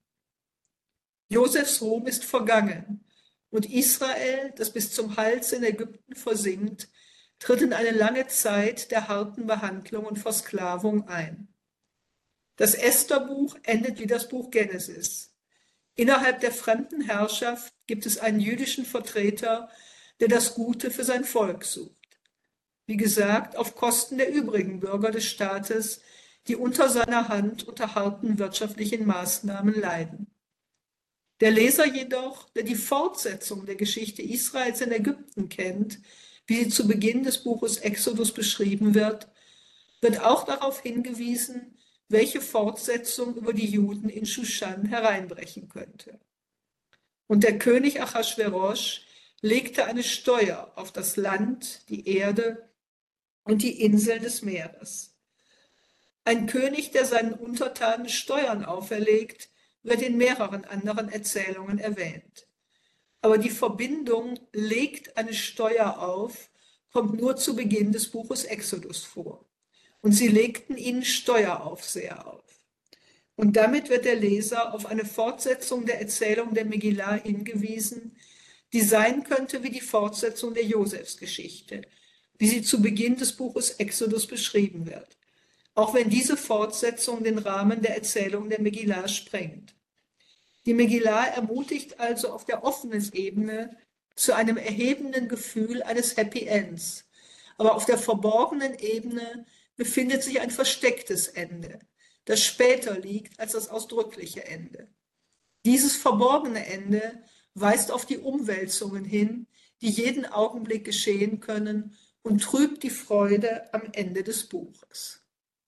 Josefs Ruhm ist vergangen, und Israel, das bis zum Hals in Ägypten versinkt, tritt in eine lange Zeit der harten Behandlung und Versklavung ein. Das Estherbuch endet wie das Buch Genesis. Innerhalb der fremden Herrschaft gibt es einen jüdischen Vertreter, der das Gute für sein Volk sucht. Wie gesagt, auf Kosten der übrigen Bürger des Staates, die unter seiner Hand unter harten wirtschaftlichen Maßnahmen leiden. Der Leser jedoch, der die Fortsetzung der Geschichte Israels in Ägypten kennt, wie sie zu Beginn des Buches Exodus beschrieben wird, wird auch darauf hingewiesen, welche Fortsetzung über die Juden in Schushan hereinbrechen könnte. Und der König Achashverosch legte eine Steuer auf das Land, die Erde und die Inseln des Meeres. Ein König, der seinen Untertanen Steuern auferlegt, wird in mehreren anderen Erzählungen erwähnt. Aber die Verbindung legt eine Steuer auf, kommt nur zu Beginn des Buches Exodus vor. Und sie legten ihnen Steueraufseher auf. Und damit wird der Leser auf eine Fortsetzung der Erzählung der Megillah hingewiesen, die sein könnte wie die Fortsetzung der Josefsgeschichte, wie sie zu Beginn des Buches Exodus beschrieben wird, auch wenn diese Fortsetzung den Rahmen der Erzählung der Megillah sprengt. Die Megillah ermutigt also auf der offenen Ebene zu einem erhebenden Gefühl eines Happy Ends, aber auf der verborgenen Ebene befindet sich ein verstecktes Ende, das später liegt als das ausdrückliche Ende. Dieses verborgene Ende weist auf die Umwälzungen hin, die jeden Augenblick geschehen können und trübt die Freude am Ende des Buches.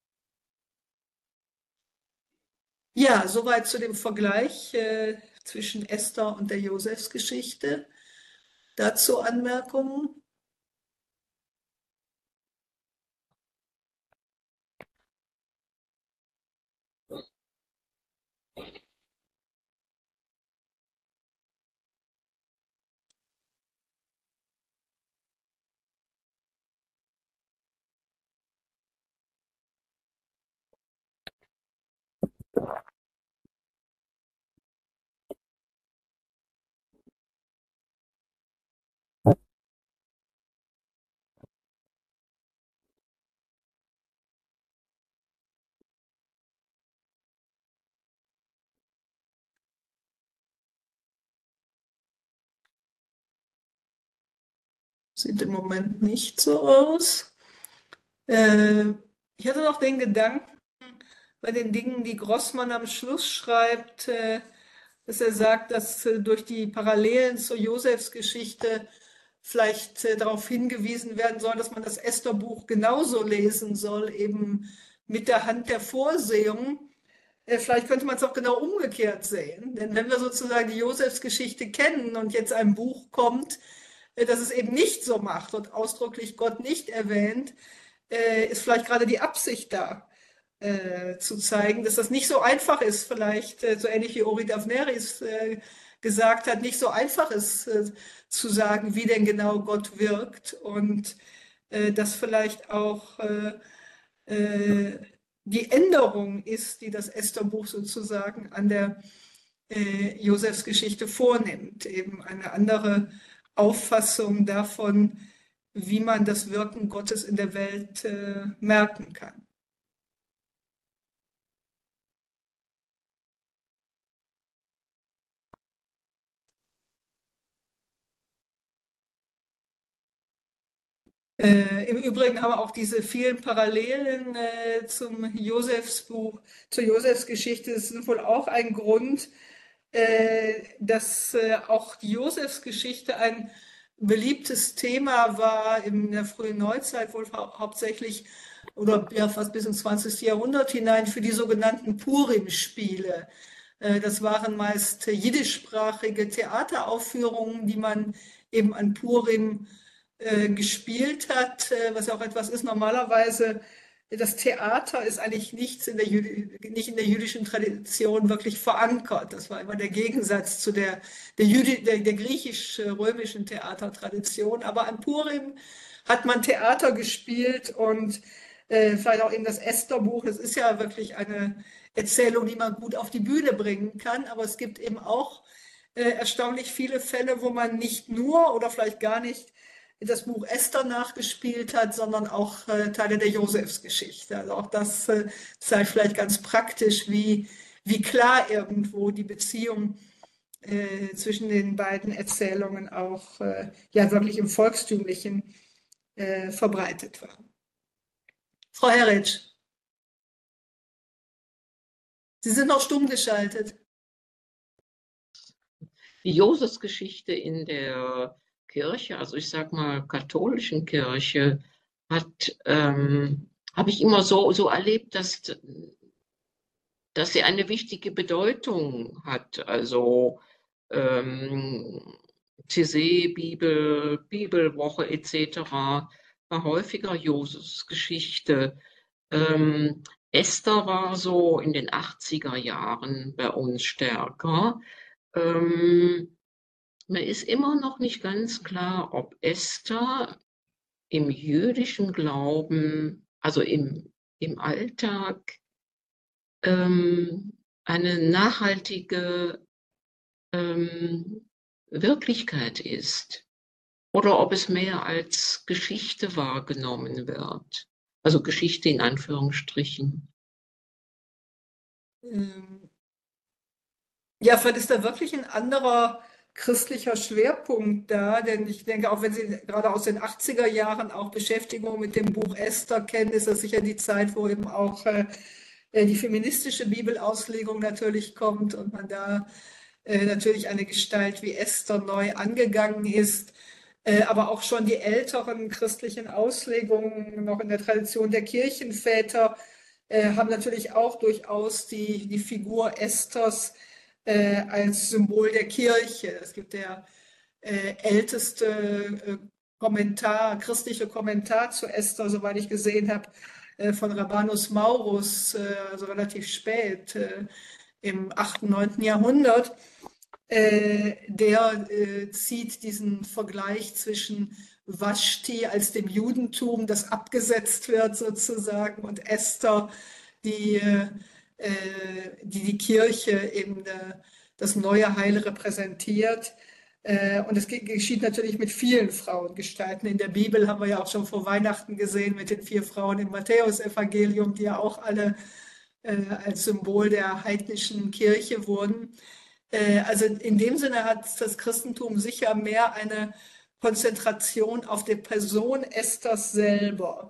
Ja, soweit zu dem Vergleich äh, zwischen Esther und der Josefsgeschichte. Dazu Anmerkungen? Sieht im Moment nicht so aus. Äh, ich hatte noch den Gedanken, bei den Dingen, die Grossmann am Schluss schreibt, äh, dass er sagt, dass äh, durch die Parallelen zur Josefsgeschichte vielleicht äh, darauf hingewiesen werden soll, dass man das Esther-Buch genauso lesen soll, eben mit der Hand der Vorsehung. Äh, vielleicht könnte man es auch genau umgekehrt sehen. Denn wenn wir sozusagen die Josefsgeschichte kennen und jetzt ein Buch kommt, äh, das es eben nicht so macht und ausdrücklich Gott nicht erwähnt, äh, ist vielleicht gerade die Absicht da, äh, zu zeigen, dass das nicht so einfach ist, vielleicht äh, so ähnlich wie Ori Davneris äh, gesagt hat, nicht so einfach ist äh, zu sagen, wie denn genau Gott wirkt und äh, dass vielleicht auch äh, äh, die Änderung ist, die das Esther-Buch sozusagen an der äh, Josefsgeschichte vornimmt, eben eine andere Auffassung davon, wie man das Wirken Gottes in der Welt äh, merken kann. Äh, Im Übrigen haben auch diese vielen Parallelen äh, zum Josefsbuch, zur Josefsgeschichte sind wohl auch ein Grund, äh, dass äh, auch die Josefsgeschichte ein beliebtes Thema war in der frühen Neuzeit, wohl hau hauptsächlich oder ja fast bis ins zwanzigste Jahrhundert hinein für die sogenannten Purim-Spiele. Äh, das waren meist jiddischsprachige Theateraufführungen, die man eben an Purim äh, gespielt hat, äh, was ja auch etwas ist. Normalerweise, das Theater ist eigentlich nichts in der, nicht in der jüdischen Tradition wirklich verankert. Das war immer der Gegensatz zu der, der, der, der griechisch-römischen Theatertradition. Aber an Purim hat man Theater gespielt und äh, vielleicht auch eben das Esther-Buch. Das ist ja wirklich eine Erzählung, die man gut auf die Bühne bringen kann. Aber es gibt eben auch äh, erstaunlich viele Fälle, wo man nicht nur oder vielleicht gar nicht das Buch Esther nachgespielt hat, sondern auch äh, Teile der Josefsgeschichte. Also auch das äh, zeigt vielleicht ganz praktisch, wie, wie klar irgendwo die Beziehung äh, zwischen den beiden Erzählungen auch äh, ja wirklich im Volkstümlichen äh, verbreitet war. Frau Herritsch, Sie sind noch stumm geschaltet. Die Josefsgeschichte in der Kirche, also ich sag mal katholischen Kirche, hat, ähm, habe ich immer so, so erlebt, dass, dass sie eine wichtige Bedeutung hat. Also ähm, C C, Bibel, Bibelwoche et cetera war häufiger Josefsgeschichte. Ähm, Esther war so in den achtziger Jahren bei uns stärker. Ähm, Mir ist immer noch nicht ganz klar, ob Esther im jüdischen Glauben, also im, im Alltag, ähm, eine nachhaltige ähm, Wirklichkeit ist oder ob es mehr als Geschichte wahrgenommen wird. Also Geschichte in Anführungsstrichen. Ja, vielleicht ist da wirklich ein anderer christlicher Schwerpunkt da, denn ich denke, auch wenn Sie gerade aus den achtziger Jahren auch Beschäftigung mit dem Buch Esther kennen, ist das sicher die Zeit, wo eben auch äh, die feministische Bibelauslegung natürlich kommt und man da äh, natürlich eine Gestalt wie Esther neu angegangen ist, äh, aber auch schon die älteren christlichen Auslegungen noch in der Tradition der Kirchenväter äh, haben natürlich auch durchaus die, die Figur Esthers äh, als Symbol der Kirche. Es gibt der äh, älteste äh, Kommentar, christliche Kommentar zu Esther, soweit ich gesehen habe, äh, von Rabanus Maurus, äh, also relativ spät, äh, im achten, neunten Jahrhundert. Äh, der äh, zieht diesen Vergleich zwischen Vashti als dem Judentum, das abgesetzt wird sozusagen, und Esther, die äh, die die Kirche eben äh, das neue Heil repräsentiert. Äh, und es geschieht natürlich mit vielen Frauengestalten. In der Bibel haben wir ja auch schon vor Weihnachten gesehen mit den vier Frauen im Matthäusevangelium, die ja auch alle äh, als Symbol der heidnischen Kirche wurden. Äh, also in dem Sinne hat das Christentum sicher mehr eine Konzentration auf die Person Esthers selber.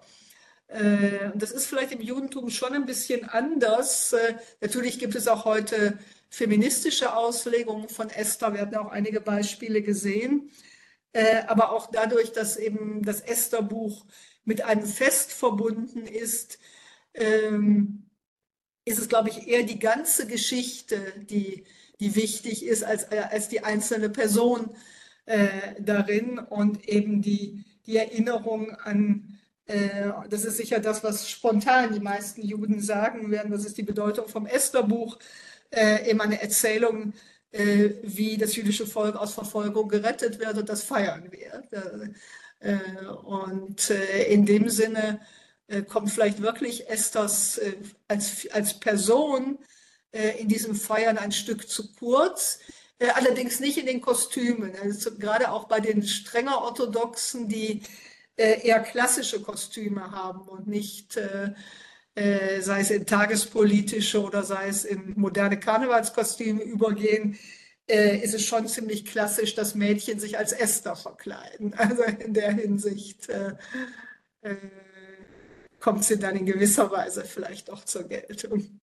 Das ist vielleicht im Judentum schon ein bisschen anders. Natürlich gibt es auch heute feministische Auslegung von Esther. Wir hatten auch einige Beispiele gesehen. Äh, aber auch dadurch, dass eben das Esther-Buch mit einem Fest verbunden ist, ähm, ist es, glaube ich, eher die ganze Geschichte, die, die wichtig ist, als, als die einzelne Person äh, darin und eben die, die Erinnerung an, äh, das ist sicher das, was spontan die meisten Juden sagen werden, das ist die Bedeutung vom Esther-Buch, äh, eben eine Erzählung, äh, wie das jüdische Volk aus Verfolgung gerettet wird und das feiern wir. Äh, und äh, in dem Sinne äh, kommt vielleicht wirklich Esthers äh, als, als Person äh, in diesem Feiern ein Stück zu kurz. Äh, allerdings nicht in den Kostümen. Also gerade auch bei den strenger Orthodoxen, die äh, eher klassische Kostüme haben und nicht, äh, äh, sei es in tagespolitische oder sei es in moderne Karnevalskostüme übergehen, äh, ist es schon ziemlich klassisch, dass Mädchen sich als Esther verkleiden. Also in der Hinsicht äh, äh, kommt sie dann in gewisser Weise vielleicht auch zur Geltung.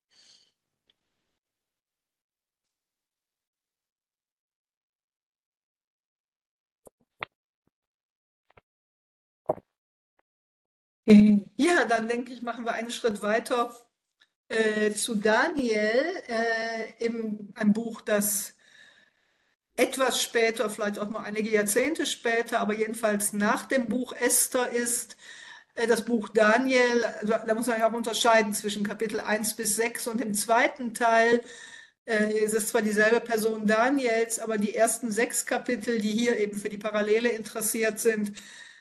Ja, dann denke ich, machen wir einen Schritt weiter äh, zu Daniel, äh, in einem Buch, das etwas später, vielleicht auch noch einige Jahrzehnte später, aber jedenfalls nach dem Buch Esther ist. Äh, das Buch Daniel, also, da muss man ja auch unterscheiden zwischen Kapitel eins bis sechs und dem zweiten Teil. Äh, es ist zwar dieselbe Person Daniels, aber die ersten sechs Kapitel, die hier eben für die Parallele interessiert sind,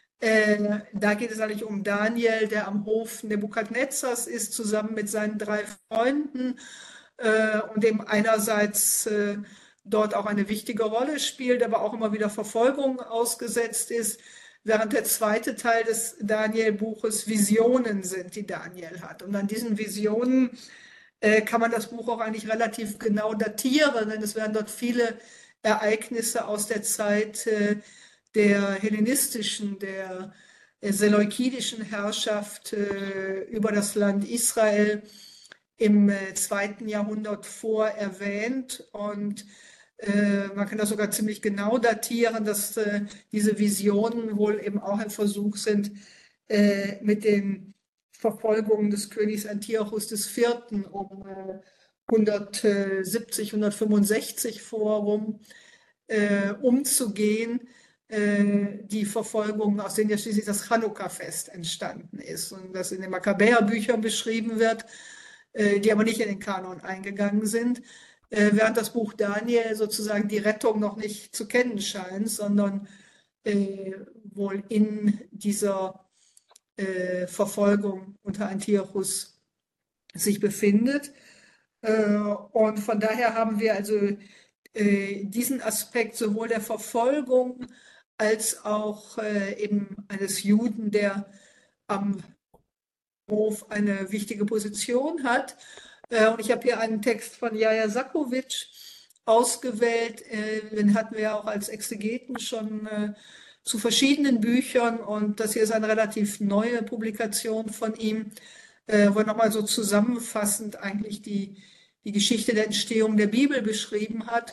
Äh, da geht es eigentlich um Daniel, der am Hof Nebukadnezars ist, zusammen mit seinen drei Freunden äh, und dem einerseits äh, dort auch eine wichtige Rolle spielt, aber auch immer wieder Verfolgung ausgesetzt ist, während der zweite Teil des Daniel-Buches Visionen sind, die Daniel hat. Und an diesen Visionen äh, kann man das Buch auch eigentlich relativ genau datieren, denn es werden dort viele Ereignisse aus der Zeit äh, der hellenistischen, der seleukidischen Herrschaft äh, über das Land Israel im äh, zweiten Jahrhundert vor erwähnt. Und äh, man kann das sogar ziemlich genau datieren, dass äh, diese Visionen wohl eben auch ein Versuch sind, äh, mit den Verfolgungen des Königs Antiochus des Vierten um äh, hundertsiebzig, hundertfünfundsechzig vorum äh, umzugehen. Die Verfolgung, aus denen ja schließlich das Chanukka-Fest entstanden ist und das in den Makkabäerbüchern beschrieben wird, die aber nicht in den Kanon eingegangen sind, während das Buch Daniel sozusagen die Rettung noch nicht zu kennen scheint, sondern äh, wohl in dieser äh, Verfolgung unter Antiochus sich befindet. Äh, und von daher haben wir also äh, diesen Aspekt sowohl der Verfolgung als auch äh, eben eines Juden, der am Hof eine wichtige Position hat. Äh, und ich habe hier einen Text von Jaja Sakovic ausgewählt. Äh, den hatten wir ja auch als Exegeten schon äh, zu verschiedenen Büchern. Und das hier ist eine relativ neue Publikation von ihm, äh, wo er nochmal so zusammenfassend eigentlich die, die Geschichte der Entstehung der Bibel beschrieben hat.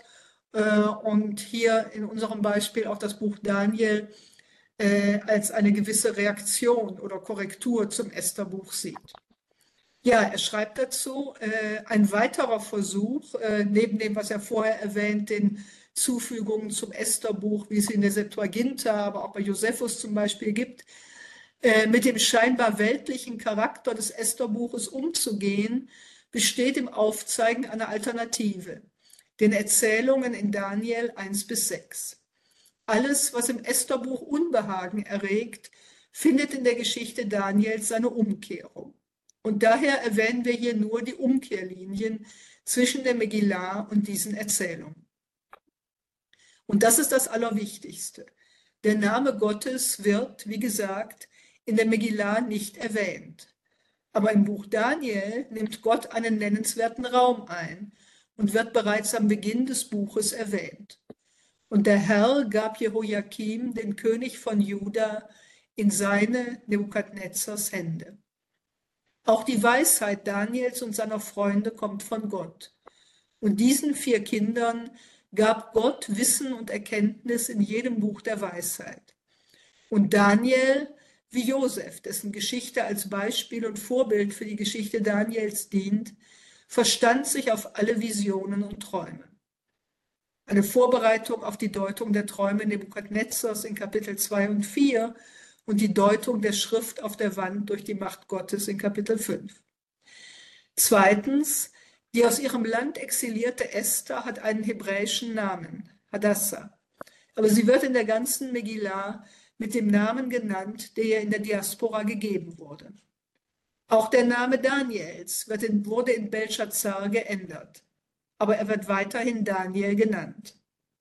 Und hier in unserem Beispiel auch das Buch Daniel äh, als eine gewisse Reaktion oder Korrektur zum Esther-Buch sieht. Ja, er schreibt dazu, äh, ein weiterer Versuch, äh, neben dem, was er vorher erwähnt, den Zufügungen zum Esther-Buch, wie es in der Septuaginta, aber auch bei Josephus zum Beispiel gibt, äh, mit dem scheinbar weltlichen Charakter des Esther-Buches umzugehen, besteht im Aufzeigen einer Alternative, den Erzählungen in Daniel eins bis sechs. Alles, was im Esther-Buch Unbehagen erregt, findet in der Geschichte Daniels seine Umkehrung. Und daher erwähnen wir hier nur die Umkehrlinien zwischen der Megillah und diesen Erzählungen. Und das ist das Allerwichtigste. Der Name Gottes wird, wie gesagt, in der Megillah nicht erwähnt. Aber im Buch Daniel nimmt Gott einen nennenswerten Raum ein und wird bereits am Beginn des Buches erwähnt. Und der Herr gab Jehoiakim, den König von Juda, in seine Nebukadnezars Hände. Auch die Weisheit Daniels und seiner Freunde kommt von Gott. Und diesen vier Kindern gab Gott Wissen und Erkenntnis in jedem Buch der Weisheit. Und Daniel, wie Josef, dessen Geschichte als Beispiel und Vorbild für die Geschichte Daniels dient, verstand sich auf alle Visionen und Träume. Eine Vorbereitung auf die Deutung der Träume Nebukadnezzars in Kapitel zwei und vier und die Deutung der Schrift auf der Wand durch die Macht Gottes in Kapitel fünf. Zweitens, die aus ihrem Land exilierte Esther hat einen hebräischen Namen, Hadassah. Aber sie wird in der ganzen Megillah mit dem Namen genannt, der ihr in der Diaspora gegeben wurde. Auch der Name Daniels wird in, wurde in Belshazzar geändert, aber er wird weiterhin Daniel genannt.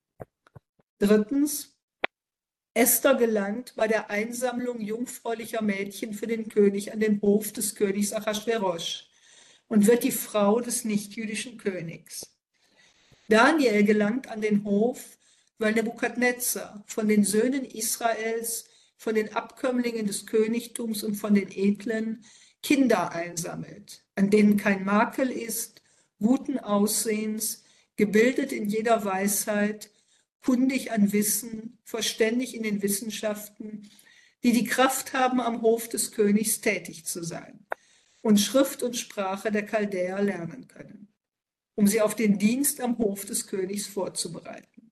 Drittens, Esther gelangt bei der Einsammlung jungfräulicher Mädchen für den König an den Hof des Königs Achasverosch und wird die Frau des nichtjüdischen Königs. Daniel gelangt an den Hof, weil Nebukadnezzar von den Söhnen Israels, von den Abkömmlingen des Königtums und von den Edlen Kinder einsammelt, an denen kein Makel ist, guten Aussehens, gebildet in jeder Weisheit, kundig an Wissen, verständig in den Wissenschaften, die die Kraft haben, am Hof des Königs tätig zu sein und Schrift und Sprache der Chaldäer lernen können, um sie auf den Dienst am Hof des Königs vorzubereiten.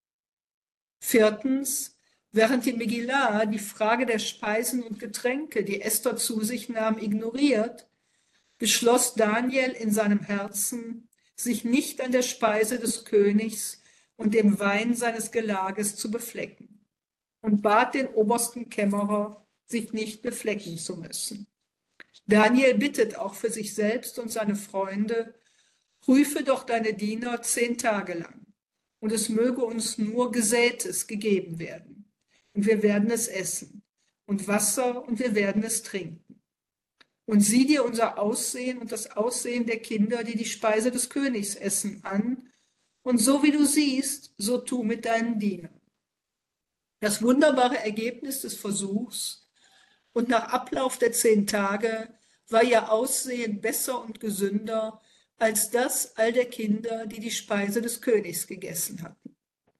Viertens, während die Megillah die Frage der Speisen und Getränke, die Esther zu sich nahm, ignoriert, beschloss Daniel in seinem Herzen, sich nicht an der Speise des Königs und dem Wein seines Gelages zu beflecken und bat den obersten Kämmerer, sich nicht beflecken zu müssen. Daniel bittet auch für sich selbst und seine Freunde, prüfe doch deine Diener zehn Tage lang, und es möge uns nur Gesätes gegeben werden, und wir werden es essen, und Wasser, und wir werden es trinken. Und sieh dir unser Aussehen und das Aussehen der Kinder, die die Speise des Königs essen, an, und so wie du siehst, so tu mit deinen Dienern. Das wunderbare Ergebnis des Versuchs und nach Ablauf der zehn Tage war ihr Aussehen besser und gesünder als das all der Kinder, die die Speise des Königs gegessen hatten.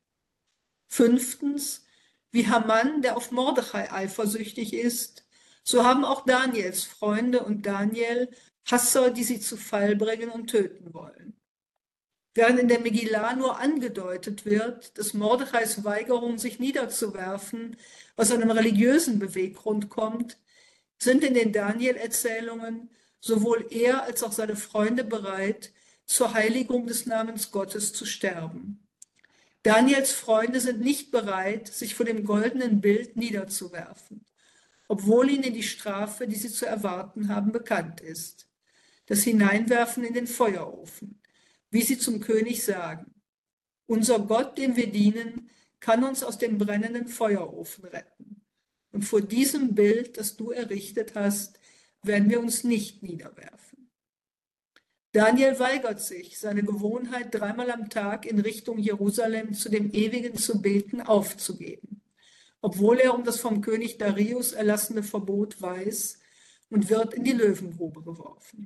Fünftens, wie Haman, der auf Mordechai eifersüchtig ist, so haben auch Daniels Freunde und Daniel Hasser, die sie zu Fall bringen und töten wollen. Während in der Megillah nur angedeutet wird, dass Mordechais Weigerung, sich niederzuwerfen, aus einem religiösen Beweggrund kommt, sind in den Daniel-Erzählungen sowohl er als auch seine Freunde bereit, zur Heiligung des Namens Gottes zu sterben. Daniels Freunde sind nicht bereit, sich vor dem goldenen Bild niederzuwerfen, obwohl ihnen die Strafe, die sie zu erwarten haben, bekannt ist. Das Hineinwerfen in den Feuerofen, wie sie zum König sagen: Unser Gott, dem wir dienen, kann uns aus dem brennenden Feuerofen retten. Und vor diesem Bild, das du errichtet hast, werden wir uns nicht niederwerfen. Daniel weigert sich, seine Gewohnheit, dreimal am Tag in Richtung Jerusalem zu dem Ewigen zu beten, aufzugeben, obwohl er um das vom König Darius erlassene Verbot weiß, und wird in die Löwengrube geworfen.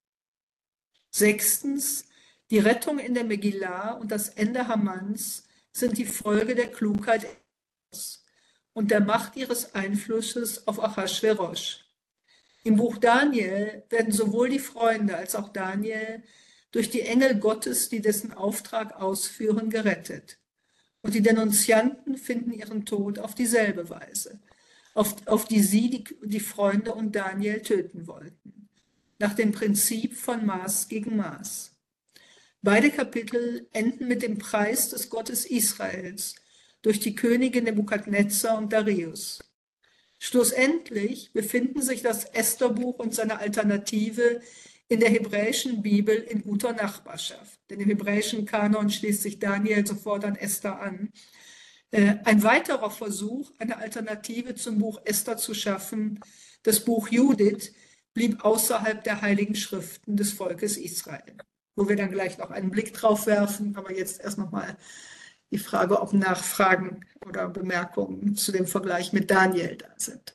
Sechstens, die Rettung in der Megillah und das Ende Hamans sind die Folge der Klugheit und der Macht ihres Einflusses auf Achasverosch. Im Buch Daniel werden sowohl die Freunde als auch Daniel durch die Engel Gottes, die dessen Auftrag ausführen, gerettet. Und die Denunzianten finden ihren Tod auf dieselbe Weise, auf, auf die sie die, die Freunde und Daniel töten wollten, nach dem Prinzip von Maß gegen Maß. Beide Kapitel enden mit dem Preis des Gottes Israels durch die Könige Nebukadnezzar und Darius. Schlussendlich befinden sich das Estherbuch und seine Alternative in der hebräischen Bibel in guter Nachbarschaft. Denn im hebräischen Kanon schließt sich Daniel sofort an Esther an. Ein weiterer Versuch, eine Alternative zum Buch Esther zu schaffen, das Buch Judith, blieb außerhalb der heiligen Schriften des Volkes Israel, wo wir dann gleich noch einen Blick drauf werfen, aber jetzt erst nochmal die Frage, ob Nachfragen oder Bemerkungen zu dem Vergleich mit Daniel da sind.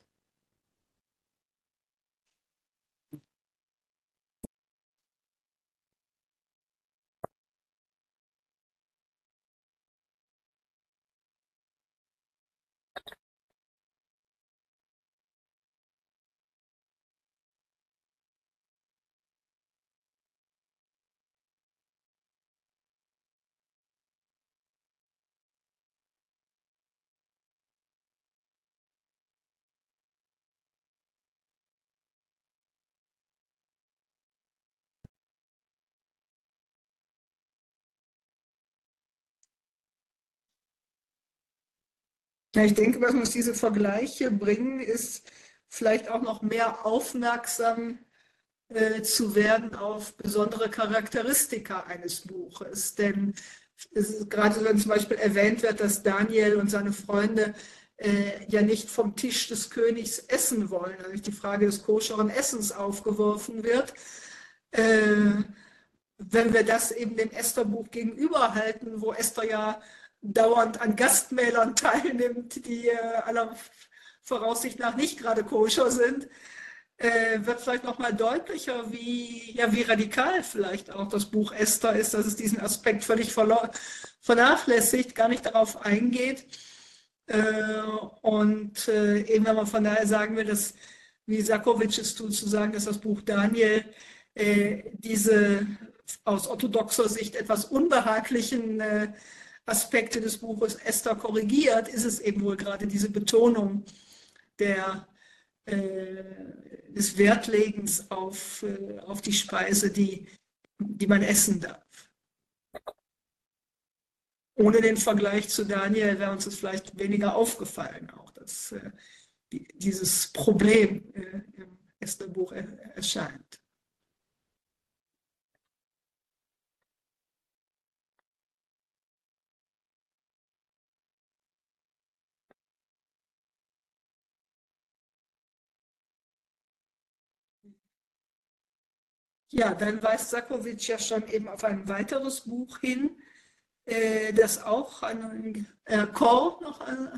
Ja, ich denke, was uns diese Vergleiche bringen, ist vielleicht auch noch mehr aufmerksam äh, zu werden auf besondere Charakteristika eines Buches. Denn es ist gerade wenn zum Beispiel erwähnt wird, dass Daniel und seine Freunde äh, ja nicht vom Tisch des Königs essen wollen, also die Frage des koscheren Essens aufgeworfen wird. Äh, wenn wir das eben dem Esther-Buch gegenüberhalten, wo Esther ja dauernd an Gastmählern teilnimmt, die äh, aller Voraussicht nach nicht gerade koscher sind, äh, wird vielleicht nochmal deutlicher, wie, ja, wie radikal vielleicht auch das Buch Esther ist, dass es diesen Aspekt völlig vernachlässigt, gar nicht darauf eingeht. Äh, und äh, eben wenn man von daher sagen will, dass, wie Sakowitsch es tut, zu sagen, dass das Buch Daniel äh, diese aus orthodoxer Sicht etwas unbehaglichen äh, Aspekte des Buches Esther korrigiert, ist es eben wohl gerade diese Betonung der, äh, des Wertlegens auf, äh, auf die Speise, die, die man essen darf. Ohne den Vergleich zu Daniel wäre uns das vielleicht weniger aufgefallen, auch dass äh, die, dieses Problem äh, im Esther-Buch er, erscheint. Ja, dann weist Sakowitsch ja schon eben auf ein weiteres Buch hin, äh, das auch ein äh, Kor noch ein,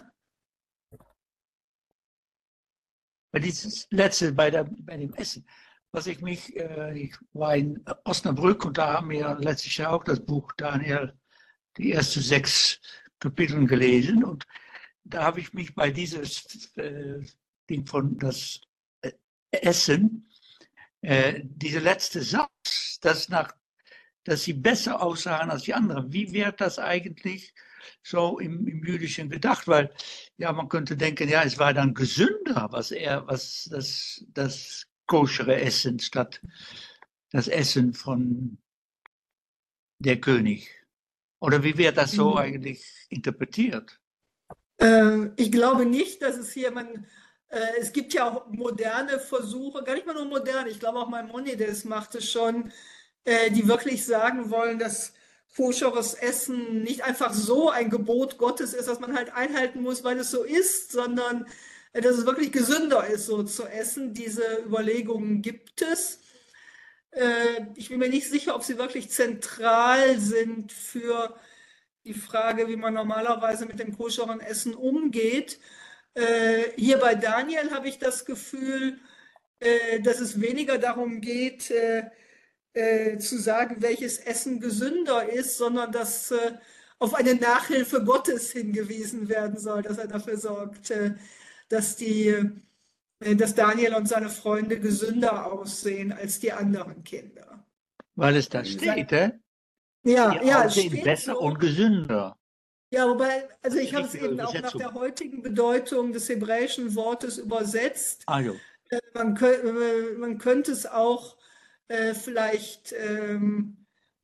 Bei dieses letzte, bei, der, bei dem Essen, was ich mich, äh, ich war in Osnabrück und da haben wir letztes Jahr auch das Buch Daniel, die ersten sechs Kapitel gelesen und da habe ich mich bei dieses äh, Ding von das äh, Essen, äh, dieser letzte Satz, dass, nach, dass sie besser aussahen als die anderen, wie wird das eigentlich so im, im Jüdischen gedacht? Weil ja, man könnte denken, ja, es war dann gesünder, was er, was das, das koschere Essen statt das Essen von der König. Oder wie wird das so eigentlich interpretiert? Äh, ich glaube nicht, dass es hier, man, äh, es gibt ja auch moderne Versuche, gar nicht mal nur moderne, ich glaube auch Maimonides macht es schon, äh, die wirklich sagen wollen, dass koscheres Essen nicht einfach so ein Gebot Gottes ist, dass man halt einhalten muss, weil es so ist, sondern äh, dass es wirklich gesünder ist, so zu essen. Diese Überlegungen gibt es. Äh, ich bin mir nicht sicher, ob sie wirklich zentral sind für die Frage, wie man normalerweise mit dem koscheren Essen umgeht. Äh, hier bei Daniel habe ich das Gefühl, äh, dass es weniger darum geht, äh, äh, zu sagen, welches Essen gesünder ist, sondern dass äh, auf eine Nachhilfe Gottes hingewiesen werden soll, dass er dafür sorgt, äh, dass, die, äh, dass Daniel und seine Freunde gesünder aussehen als die anderen Kinder. Weil es da steht, äh? Ja, Die ja, es aussehen steht besser so. und gesünder. Ja, wobei, also ich habe es Richtige eben auch nach Übersetzung. der heutigen Bedeutung des hebräischen Wortes übersetzt. Also, Äh, Man, kö- äh, man könnte es auch äh, vielleicht ähm,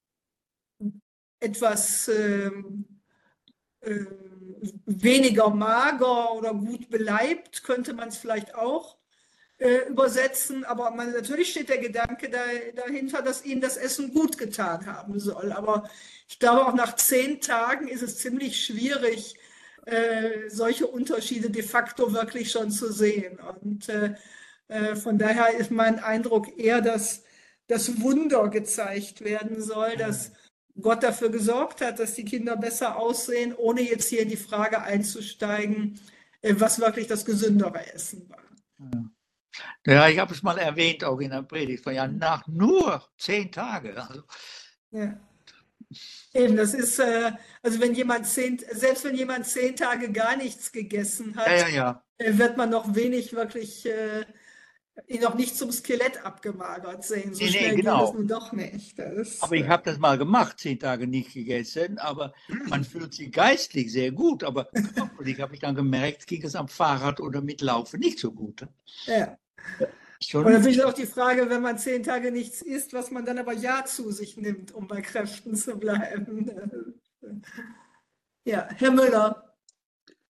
etwas ähm, äh, weniger mager oder gut beleibt, könnte man es vielleicht auch äh, übersetzen. Aber man, natürlich steht der Gedanke da, dahinter, dass ihnen das Essen gut getan haben soll. Aber ich glaube, auch nach zehn Tagen ist es ziemlich schwierig, äh, solche Unterschiede de facto wirklich schon zu sehen. Und äh, äh, von daher ist mein Eindruck eher, dass das Wunder gezeigt werden soll, dass Gott dafür gesorgt hat, dass die Kinder besser aussehen, ohne jetzt hier in die Frage einzusteigen, äh, was wirklich das gesündere Essen war. ja, ich habe es mal erwähnt, auch in der Predigt, von ja, nach nur zehn Tagen. Also, Ja. Eben, das ist, äh, also wenn jemand zehn, selbst wenn jemand zehn Tage gar nichts gegessen ja, hat, ja, ja. äh, wird man noch wenig wirklich, äh, ihn noch nicht zum Skelett abgemagert sehen. So Nee, nee, schnell geht genau. es nun doch nicht. Das, Aber ich äh, habe das mal gemacht, zehn Tage nicht gegessen, aber man fühlt sich geistlich sehr gut. Aber körperlich habe ich dann gemerkt, ging es am Fahrrad oder mit Laufen nicht so gut. ja. Schon, Und natürlich auch die Frage, wenn man zehn Tage nichts isst, was man dann aber ja zu sich nimmt, um bei Kräften zu bleiben. Ja, Herr Müller.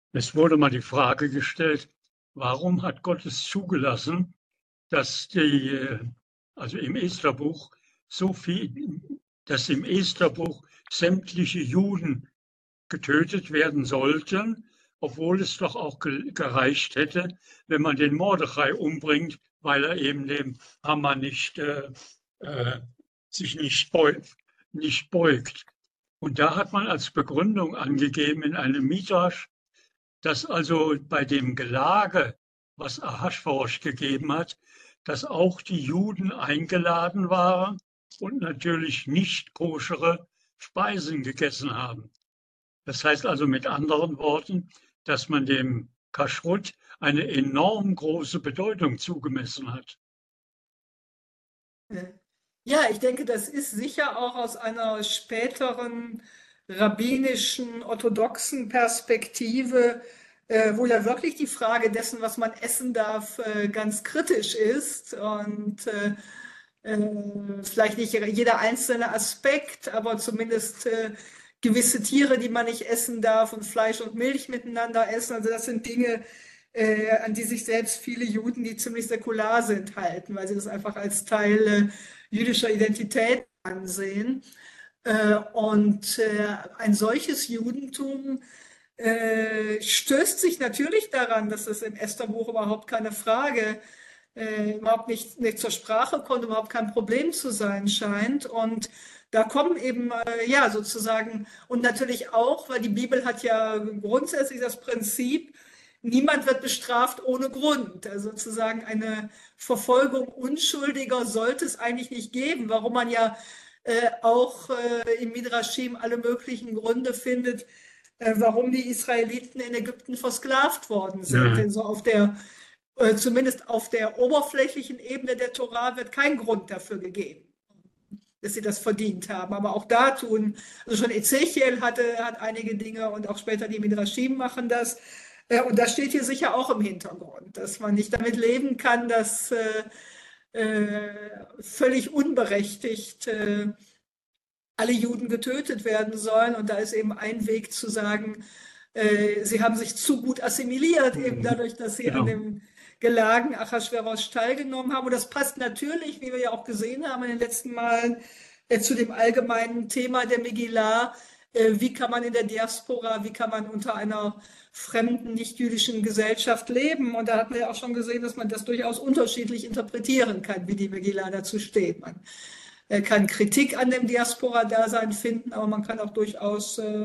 Es wurde mal die Frage gestellt, warum hat Gott es zugelassen, dass die, äh, also im Esterbuch so viel, dass im Esterbuch sämtliche Juden getötet werden sollten, obwohl es doch auch gereicht hätte, wenn man den Mordechai umbringt, weil er eben dem Haman nicht, äh, äh, sich nicht beugt, nicht beugt. Und da hat man als Begründung angegeben in einem Midrash, dass also bei dem Gelage, was Ahasverosch gegeben hat, dass auch die Juden eingeladen waren und natürlich nicht koschere Speisen gegessen haben. Das heißt also mit anderen Worten, dass man dem Kashrut eine enorm große Bedeutung zugemessen hat. Ja, ich denke, das ist sicher auch aus einer späteren rabbinischen, orthodoxen Perspektive, äh, wo ja wirklich die Frage dessen, was man essen darf, äh, ganz kritisch ist und äh, äh, vielleicht nicht jeder einzelne Aspekt, aber zumindest äh, gewisse Tiere, die man nicht essen darf und Fleisch und Milch miteinander essen. Also das sind Dinge, äh, an die sich selbst viele Juden, die ziemlich säkular sind, halten, weil sie das einfach als Teil äh, jüdischer Identität ansehen. Äh, und äh, ein solches Judentum äh, stößt sich natürlich daran, dass es im Estherbuch überhaupt keine Frage, äh, überhaupt nicht, nicht zur Sprache kommt, überhaupt kein Problem zu sein scheint. Und da kommen eben, äh, ja, sozusagen, und natürlich auch, weil die Bibel hat ja grundsätzlich das Prinzip, niemand wird bestraft ohne Grund. Also sozusagen eine Verfolgung Unschuldiger sollte es eigentlich nicht geben, warum man ja äh, auch äh, im Midrashim alle möglichen Gründe findet, äh, warum die Israeliten in Ägypten versklavt worden sind. Ja. Also auf der, äh, zumindest auf der oberflächlichen Ebene der Torah wird kein Grund dafür gegeben, dass sie das verdient haben. Aber auch da tun, also schon Ezechiel hatte, hat einige Dinge und auch später die Midrashim machen das. Und das steht hier sicher auch im Hintergrund, dass man nicht damit leben kann, dass äh, äh, völlig unberechtigt äh, alle Juden getötet werden sollen. Und da ist eben ein Weg zu sagen, äh, sie haben sich zu gut assimiliert, eben dadurch, dass sie Genau. an dem Gelagen Achashverosch teilgenommen haben. Und das passt natürlich, wie wir ja auch gesehen haben in den letzten Malen, äh, zu dem allgemeinen Thema der Megillah. Äh, wie kann man in der Diaspora, wie kann man unter einer fremden, nicht-jüdischen Gesellschaft leben? Und da hat man ja auch schon gesehen, dass man das durchaus unterschiedlich interpretieren kann, wie die Megillah dazu steht. Man äh, kann Kritik an dem Diaspora-Dasein finden, aber man kann auch durchaus äh,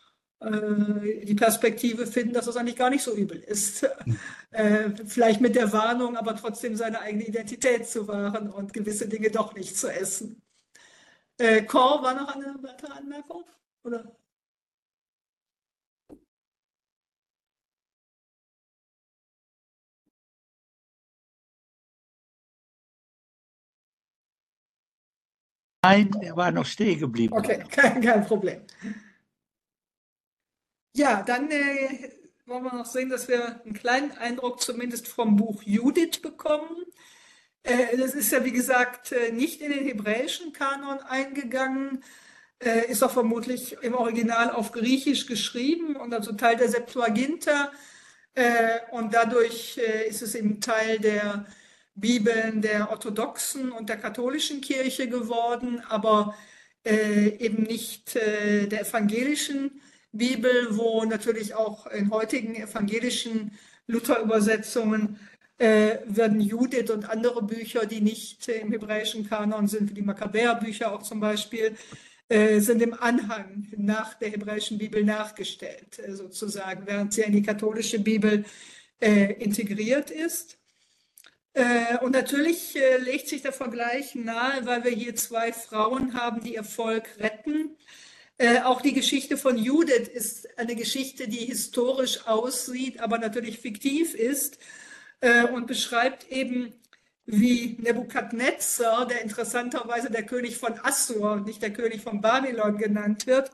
äh, die Perspektive finden, dass das eigentlich gar nicht so übel ist. Äh, vielleicht mit der Warnung, aber trotzdem seine eigene Identität zu wahren und gewisse Dinge doch nicht zu essen. Äh, Cor, war noch eine weitere Anmerkung? Oder? Nein, er war noch stehen geblieben. Okay, kein, kein Problem. Ja, dann äh, wollen wir noch sehen, dass wir einen kleinen Eindruck zumindest vom Buch Judith bekommen. Äh, das ist ja, wie gesagt, äh, nicht in den hebräischen Kanon eingegangen, äh, ist auch vermutlich im Original auf Griechisch geschrieben und also Teil der Septuaginta. Äh, und dadurch äh, ist es eben Teil der Bibeln der orthodoxen und der katholischen Kirche geworden, aber äh, eben nicht äh, der evangelischen Bibel, wo natürlich auch in heutigen evangelischen Luther-Übersetzungen äh, werden Judith und andere Bücher, die nicht äh, im hebräischen Kanon sind, wie die Makkabäer-Bücher auch zum Beispiel, äh, sind im Anhang nach der hebräischen Bibel nachgestellt, äh, sozusagen, während sie in die katholische Bibel äh, integriert ist. Äh, und natürlich äh, legt sich der Vergleich nahe, weil wir hier zwei Frauen haben, die ihr Volk retten. Äh, auch die Geschichte von Judith ist eine Geschichte, die historisch aussieht, aber natürlich fiktiv ist äh, und beschreibt eben, wie Nebukadnezar, der interessanterweise der König von Assur, nicht der König von Babylon genannt wird,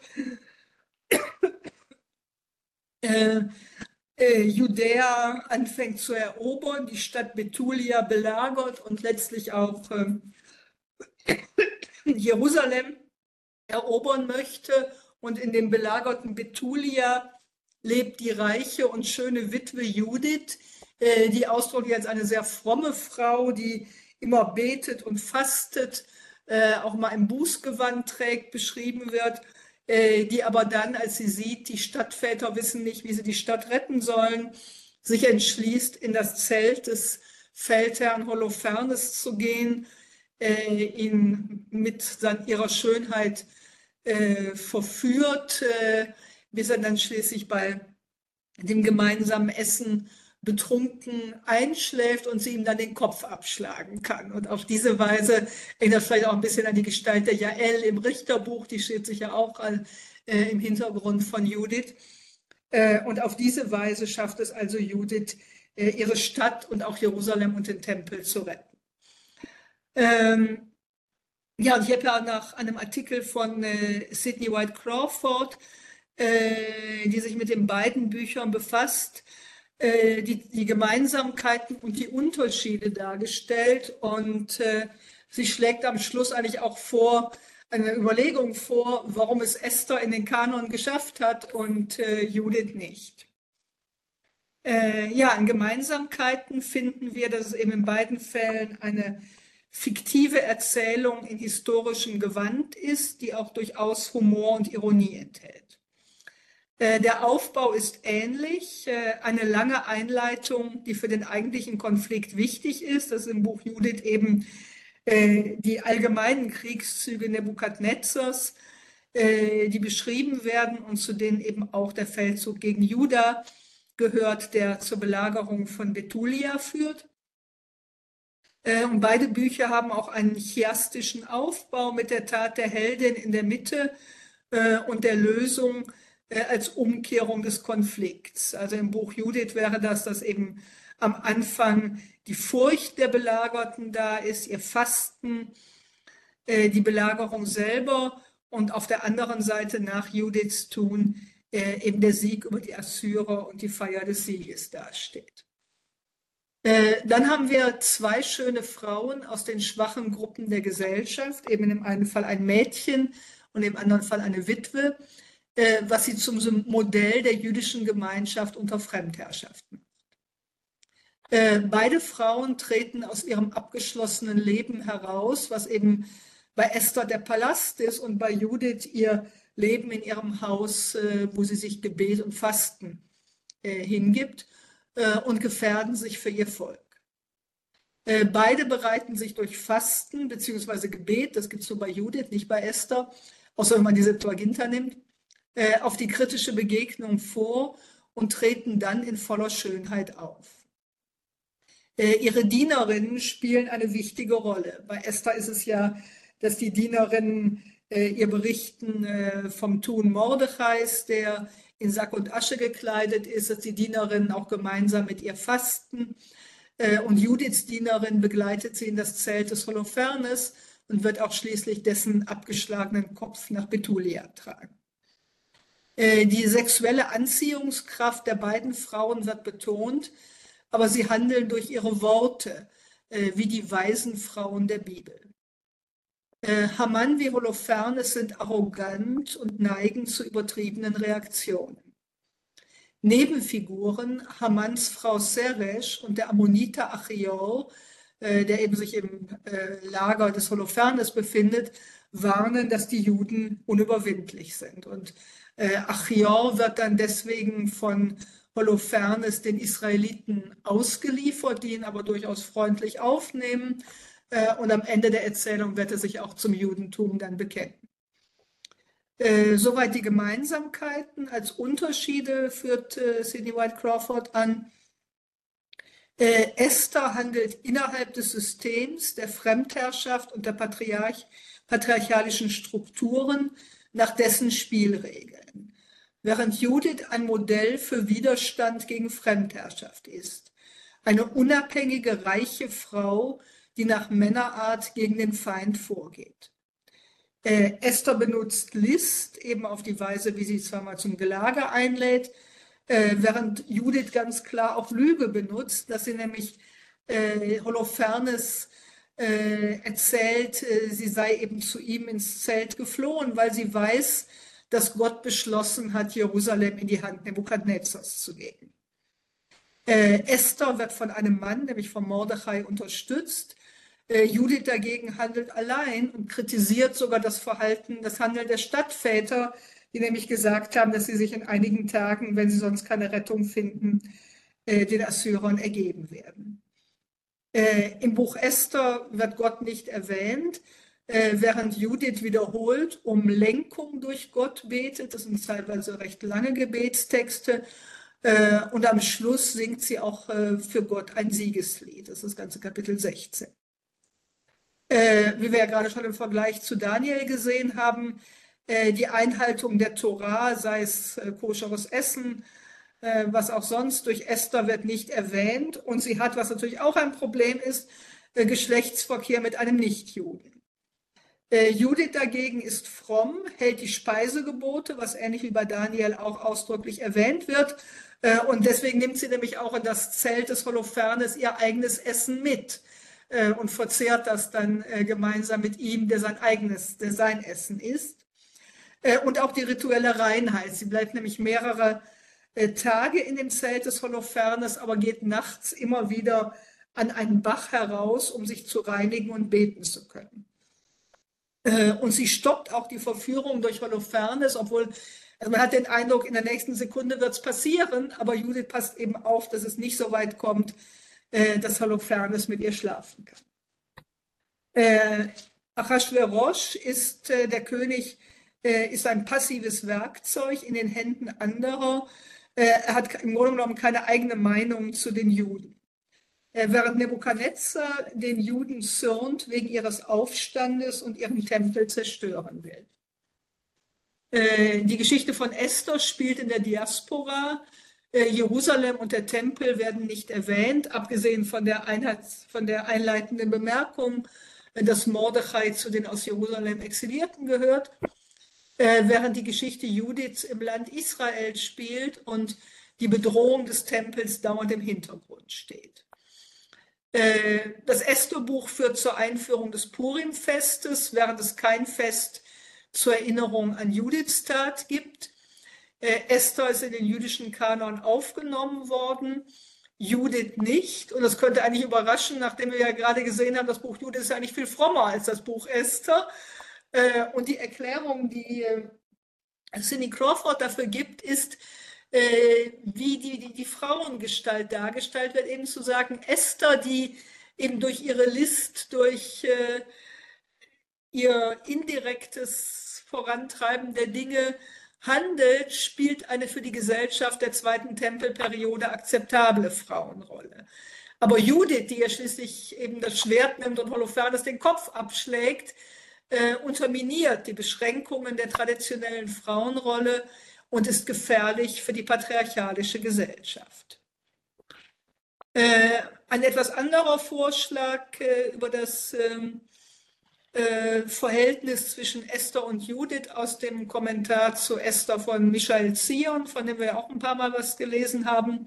äh, äh, Judäa anfängt zu erobern, die Stadt Betulia belagert und letztlich auch äh, Jerusalem erobern möchte und in dem belagerten Betulia lebt die reiche und schöne Witwe Judith, äh, die ausdrücklich als eine sehr fromme Frau, die immer betet und fastet, äh, auch mal ein Bußgewand trägt, beschrieben wird, äh, die aber dann, als sie sieht, die Stadtväter wissen nicht, wie sie die Stadt retten sollen, sich entschließt, in das Zelt des Feldherrn Holofernes zu gehen, äh, ihn mit seiner, ihrer Schönheit äh, verführt, äh, bis er dann schließlich bei dem gemeinsamen Essen betrunken einschläft und sie ihm dann den Kopf abschlagen kann. Und auf diese Weise erinnert vielleicht auch ein bisschen an die Gestalt der Jael im Richterbuch, die steht sich ja auch äh, im Hintergrund von Judith. Äh, und auf diese Weise schafft es also Judith, äh, ihre Stadt und auch Jerusalem und den Tempel zu retten. Ähm, ja, und ich habe ja nach einem Artikel von äh, Sidney White Crawford, äh, die sich mit den beiden Büchern befasst, äh, die, die Gemeinsamkeiten und die Unterschiede dargestellt. Und äh, sie schlägt am Schluss eigentlich auch vor, eine Überlegung vor, warum es Esther in den Kanon geschafft hat und äh, Judith nicht. Äh, ja, an Gemeinsamkeiten finden wir, dass es eben in beiden Fällen eine fiktive Erzählung in historischem Gewand ist, die auch durchaus Humor und Ironie enthält. Äh, der Aufbau ist ähnlich, äh, eine lange Einleitung, die für den eigentlichen Konflikt wichtig ist, das ist im Buch Judith eben äh, die allgemeinen Kriegszüge Nebukadnezzars, äh, die beschrieben werden und zu denen eben auch der Feldzug gegen Juda gehört, der zur Belagerung von Betulia führt. Und beide Bücher haben auch einen chiastischen Aufbau mit der Tat der Heldin in der Mitte äh, und der Lösung äh, als Umkehrung des Konflikts. Also im Buch Judith wäre das, dass eben am Anfang die Furcht der Belagerten da ist, ihr Fasten, äh, die Belagerung selber und auf der anderen Seite nach Judiths Tun äh, eben der Sieg über die Assyrer und die Feier des Sieges dasteht. Dann haben wir zwei schöne Frauen aus den schwachen Gruppen der Gesellschaft, eben im einen Fall ein Mädchen und im anderen Fall eine Witwe, was sie zum Modell der jüdischen Gemeinschaft unter Fremdherrschaft macht. Beide Frauen treten aus ihrem abgeschlossenen Leben heraus, was eben bei Esther der Palast ist und bei Judith ihr Leben in ihrem Haus, wo sie sich Gebet und Fasten hingibt, und gefährden sich für ihr Volk. Beide bereiten sich durch Fasten bzw. Gebet, das gibt es nur bei Judith, nicht bei Esther, außer wenn man die Septuaginta nimmt, auf die kritische Begegnung vor und treten dann in voller Schönheit auf. Ihre Dienerinnen spielen eine wichtige Rolle. Bei Esther ist es ja, dass die Dienerinnen ihr berichten vom Tun Mordechais, der in Sack und Asche gekleidet ist, dass die Dienerinnen auch gemeinsam mit ihr fasten. Und Judiths Dienerin begleitet sie in das Zelt des Holofernes und wird auch schließlich dessen abgeschlagenen Kopf nach Betulia tragen. Die sexuelle Anziehungskraft der beiden Frauen wird betont, aber sie handeln durch ihre Worte, wie die weisen Frauen der Bibel. Haman wie Holofernes sind arrogant und neigen zu übertriebenen Reaktionen. Nebenfiguren, Hamans Frau Seresh und der Ammoniter Achior, der eben sich im Lager des Holofernes befindet, warnen, dass die Juden unüberwindlich sind. Und Achior wird dann deswegen von Holofernes den Israeliten ausgeliefert, die ihn aber durchaus freundlich aufnehmen. Und am Ende der Erzählung wird er sich auch zum Judentum dann bekennen. Äh, soweit die Gemeinsamkeiten. Als Unterschiede führt äh, Sidney White Crawford an. Äh, Esther handelt innerhalb des Systems der Fremdherrschaft und der Patriarch, patriarchalischen Strukturen nach dessen Spielregeln, während Judith ein Modell für Widerstand gegen Fremdherrschaft ist. Eine unabhängige, reiche Frau, die nach Männerart gegen den Feind vorgeht. Äh, Esther benutzt List, eben auf die Weise, wie sie zweimal zum Gelage einlädt, äh, während Judith ganz klar auch Lüge benutzt, dass sie nämlich äh, Holofernes äh, erzählt, äh, sie sei eben zu ihm ins Zelt geflohen, weil sie weiß, dass Gott beschlossen hat, Jerusalem in die Hand Nebukadnezars zu geben. Äh, Esther wird von einem Mann, nämlich von Mordechai, unterstützt. Äh, Judith dagegen handelt allein und kritisiert sogar das Verhalten, das Handeln der Stadtväter, die nämlich gesagt haben, dass sie sich in einigen Tagen, wenn sie sonst keine Rettung finden, äh, den Assyrern ergeben werden. Äh, Im Buch Esther wird Gott nicht erwähnt, äh, während Judith wiederholt um Lenkung durch Gott betet. Das sind teilweise recht lange Gebetstexte. Äh, und am Schluss singt sie auch äh, für Gott ein Siegeslied. Das ist das ganze Kapitel sechzehn. Äh, wie wir ja gerade schon im Vergleich zu Daniel gesehen haben, äh, die Einhaltung der Tora, sei es äh, koscheres Essen, äh, was auch sonst, durch Esther wird nicht erwähnt. Und sie hat, was natürlich auch ein Problem ist, äh, Geschlechtsverkehr mit einem Nichtjuden. Äh, Judith dagegen ist fromm, hält die Speisegebote, was ähnlich wie bei Daniel auch ausdrücklich erwähnt wird. Äh, und deswegen nimmt sie nämlich auch in das Zelt des Holofernes ihr eigenes Essen mit äh, und verzehrt das dann äh, gemeinsam mit ihm, der sein eigenes, der sein Essen isst. Äh, und auch die rituelle Reinheit. Sie bleibt nämlich mehrere äh, Tage in dem Zelt des Holofernes, aber geht nachts immer wieder an einen Bach heraus, um sich zu reinigen und beten zu können. Äh, und sie stoppt auch die Verführung durch Holofernes, obwohl also man hat den Eindruck, in der nächsten Sekunde wird es passieren, aber Judith passt eben auf, dass es nicht so weit kommt, äh, dass Holofernes mit ihr schlafen kann. Äh, Achashverosh ist äh, der König, äh, ist ein passives Werkzeug in den Händen anderer. Äh, er hat im Grunde genommen keine eigene Meinung zu den Juden. Äh, während Nebukadnezar den Juden zürnt wegen ihres Aufstandes und ihren Tempel zerstören will. Die Geschichte von Esther spielt in der Diaspora. Jerusalem und der Tempel werden nicht erwähnt, abgesehen von der, Einheits-, von der einleitenden Bemerkung, dass Mordechai zu den aus Jerusalem Exilierten gehört, während die Geschichte Judiths im Land Israel spielt und die Bedrohung des Tempels dauernd im Hintergrund steht. Das Esther-Buch führt zur Einführung des Purim-Festes, während es kein Fest zur Erinnerung an Judiths Tat gibt. Äh, Esther ist in den jüdischen Kanon aufgenommen worden, Judith nicht. Und das könnte eigentlich überraschen, nachdem wir ja gerade gesehen haben, das Buch Judith ist ja eigentlich viel frommer als das Buch Esther. Äh, und die Erklärung, die äh, Cindy Crawford dafür gibt, ist, äh, wie die, die, die Frauengestalt dargestellt wird, eben zu sagen, Esther, die eben durch ihre List, durch äh, ihr indirektes Vorantreiben der Dinge handelt, spielt eine für die Gesellschaft der zweiten Tempelperiode akzeptable Frauenrolle. Aber Judith, die ja schließlich eben das Schwert nimmt und Holofernes den Kopf abschlägt, äh, unterminiert die Beschränkungen der traditionellen Frauenrolle und ist gefährlich für die patriarchalische Gesellschaft. Äh, ein etwas anderer Vorschlag äh, über das ähm, Verhältnis zwischen Esther und Judith aus dem Kommentar zu Esther von Michael Zion, von dem wir auch ein paar Mal was gelesen haben.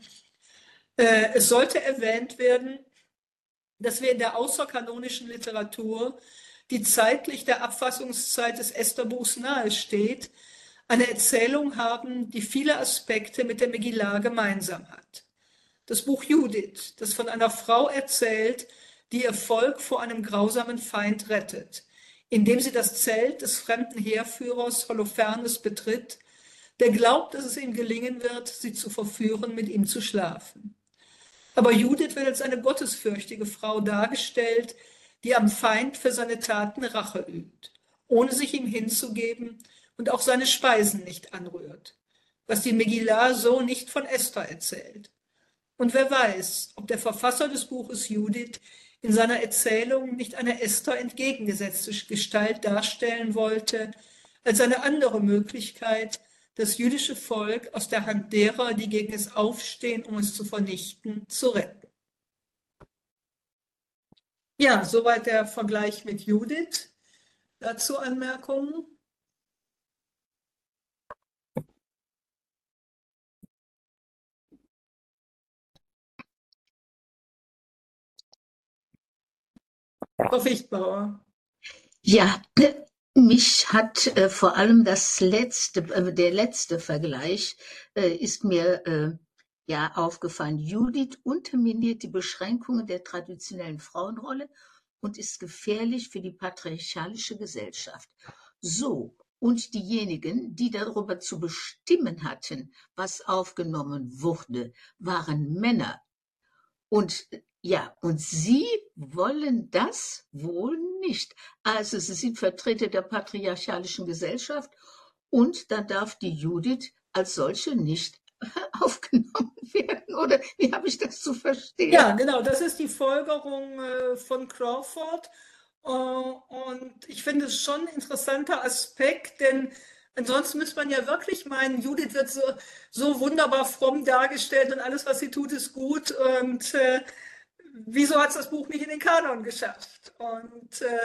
Es sollte erwähnt werden, dass wir in der außerkanonischen Literatur, die zeitlich der Abfassungszeit des Estherbuchs nahesteht, eine Erzählung haben, die viele Aspekte mit der Megillah gemeinsam hat. Das Buch Judith, das von einer Frau erzählt, die ihr Volk vor einem grausamen Feind rettet, indem sie das Zelt des fremden Heerführers Holofernes betritt, der glaubt, dass es ihm gelingen wird, sie zu verführen, mit ihm zu schlafen. Aber Judith wird als eine gottesfürchtige Frau dargestellt, die am Feind für seine Taten Rache übt, ohne sich ihm hinzugeben und auch seine Speisen nicht anrührt, was die Megillah so nicht von Esther erzählt. Und wer weiß, ob der Verfasser des Buches Judith in seiner Erzählung nicht eine Esther entgegengesetzte Gestalt darstellen wollte, als eine andere Möglichkeit, das jüdische Volk aus der Hand derer, die gegen es aufstehen, um es zu vernichten, zu retten. Ja, soweit der Vergleich mit Judith. Dazu Anmerkungen? Frau Fichtbauer. Ja, Mich hat äh, vor allem das letzte, äh, der letzte Vergleich äh, ist mir äh, ja aufgefallen. Judith unterminiert die Beschränkungen der traditionellen Frauenrolle und ist gefährlich für die patriarchalische Gesellschaft. So, und diejenigen, die darüber zu bestimmen hatten, was aufgenommen wurde, waren Männer. Und ja, und sie wollen das wohl nicht. Also sie sind Vertreter der patriarchalischen Gesellschaft und dann darf die Judith als solche nicht aufgenommen werden. Oder wie habe ich das zu verstehen? Ja, genau, das ist die Folgerung äh, von Crawford. Äh, und ich finde es schon ein interessanter Aspekt, denn ansonsten müsste man ja wirklich meinen, Judith wird so, so wunderbar fromm dargestellt und alles, was sie tut, ist gut. Und äh, wieso hat es das Buch nicht in den Kanon geschafft? Und äh,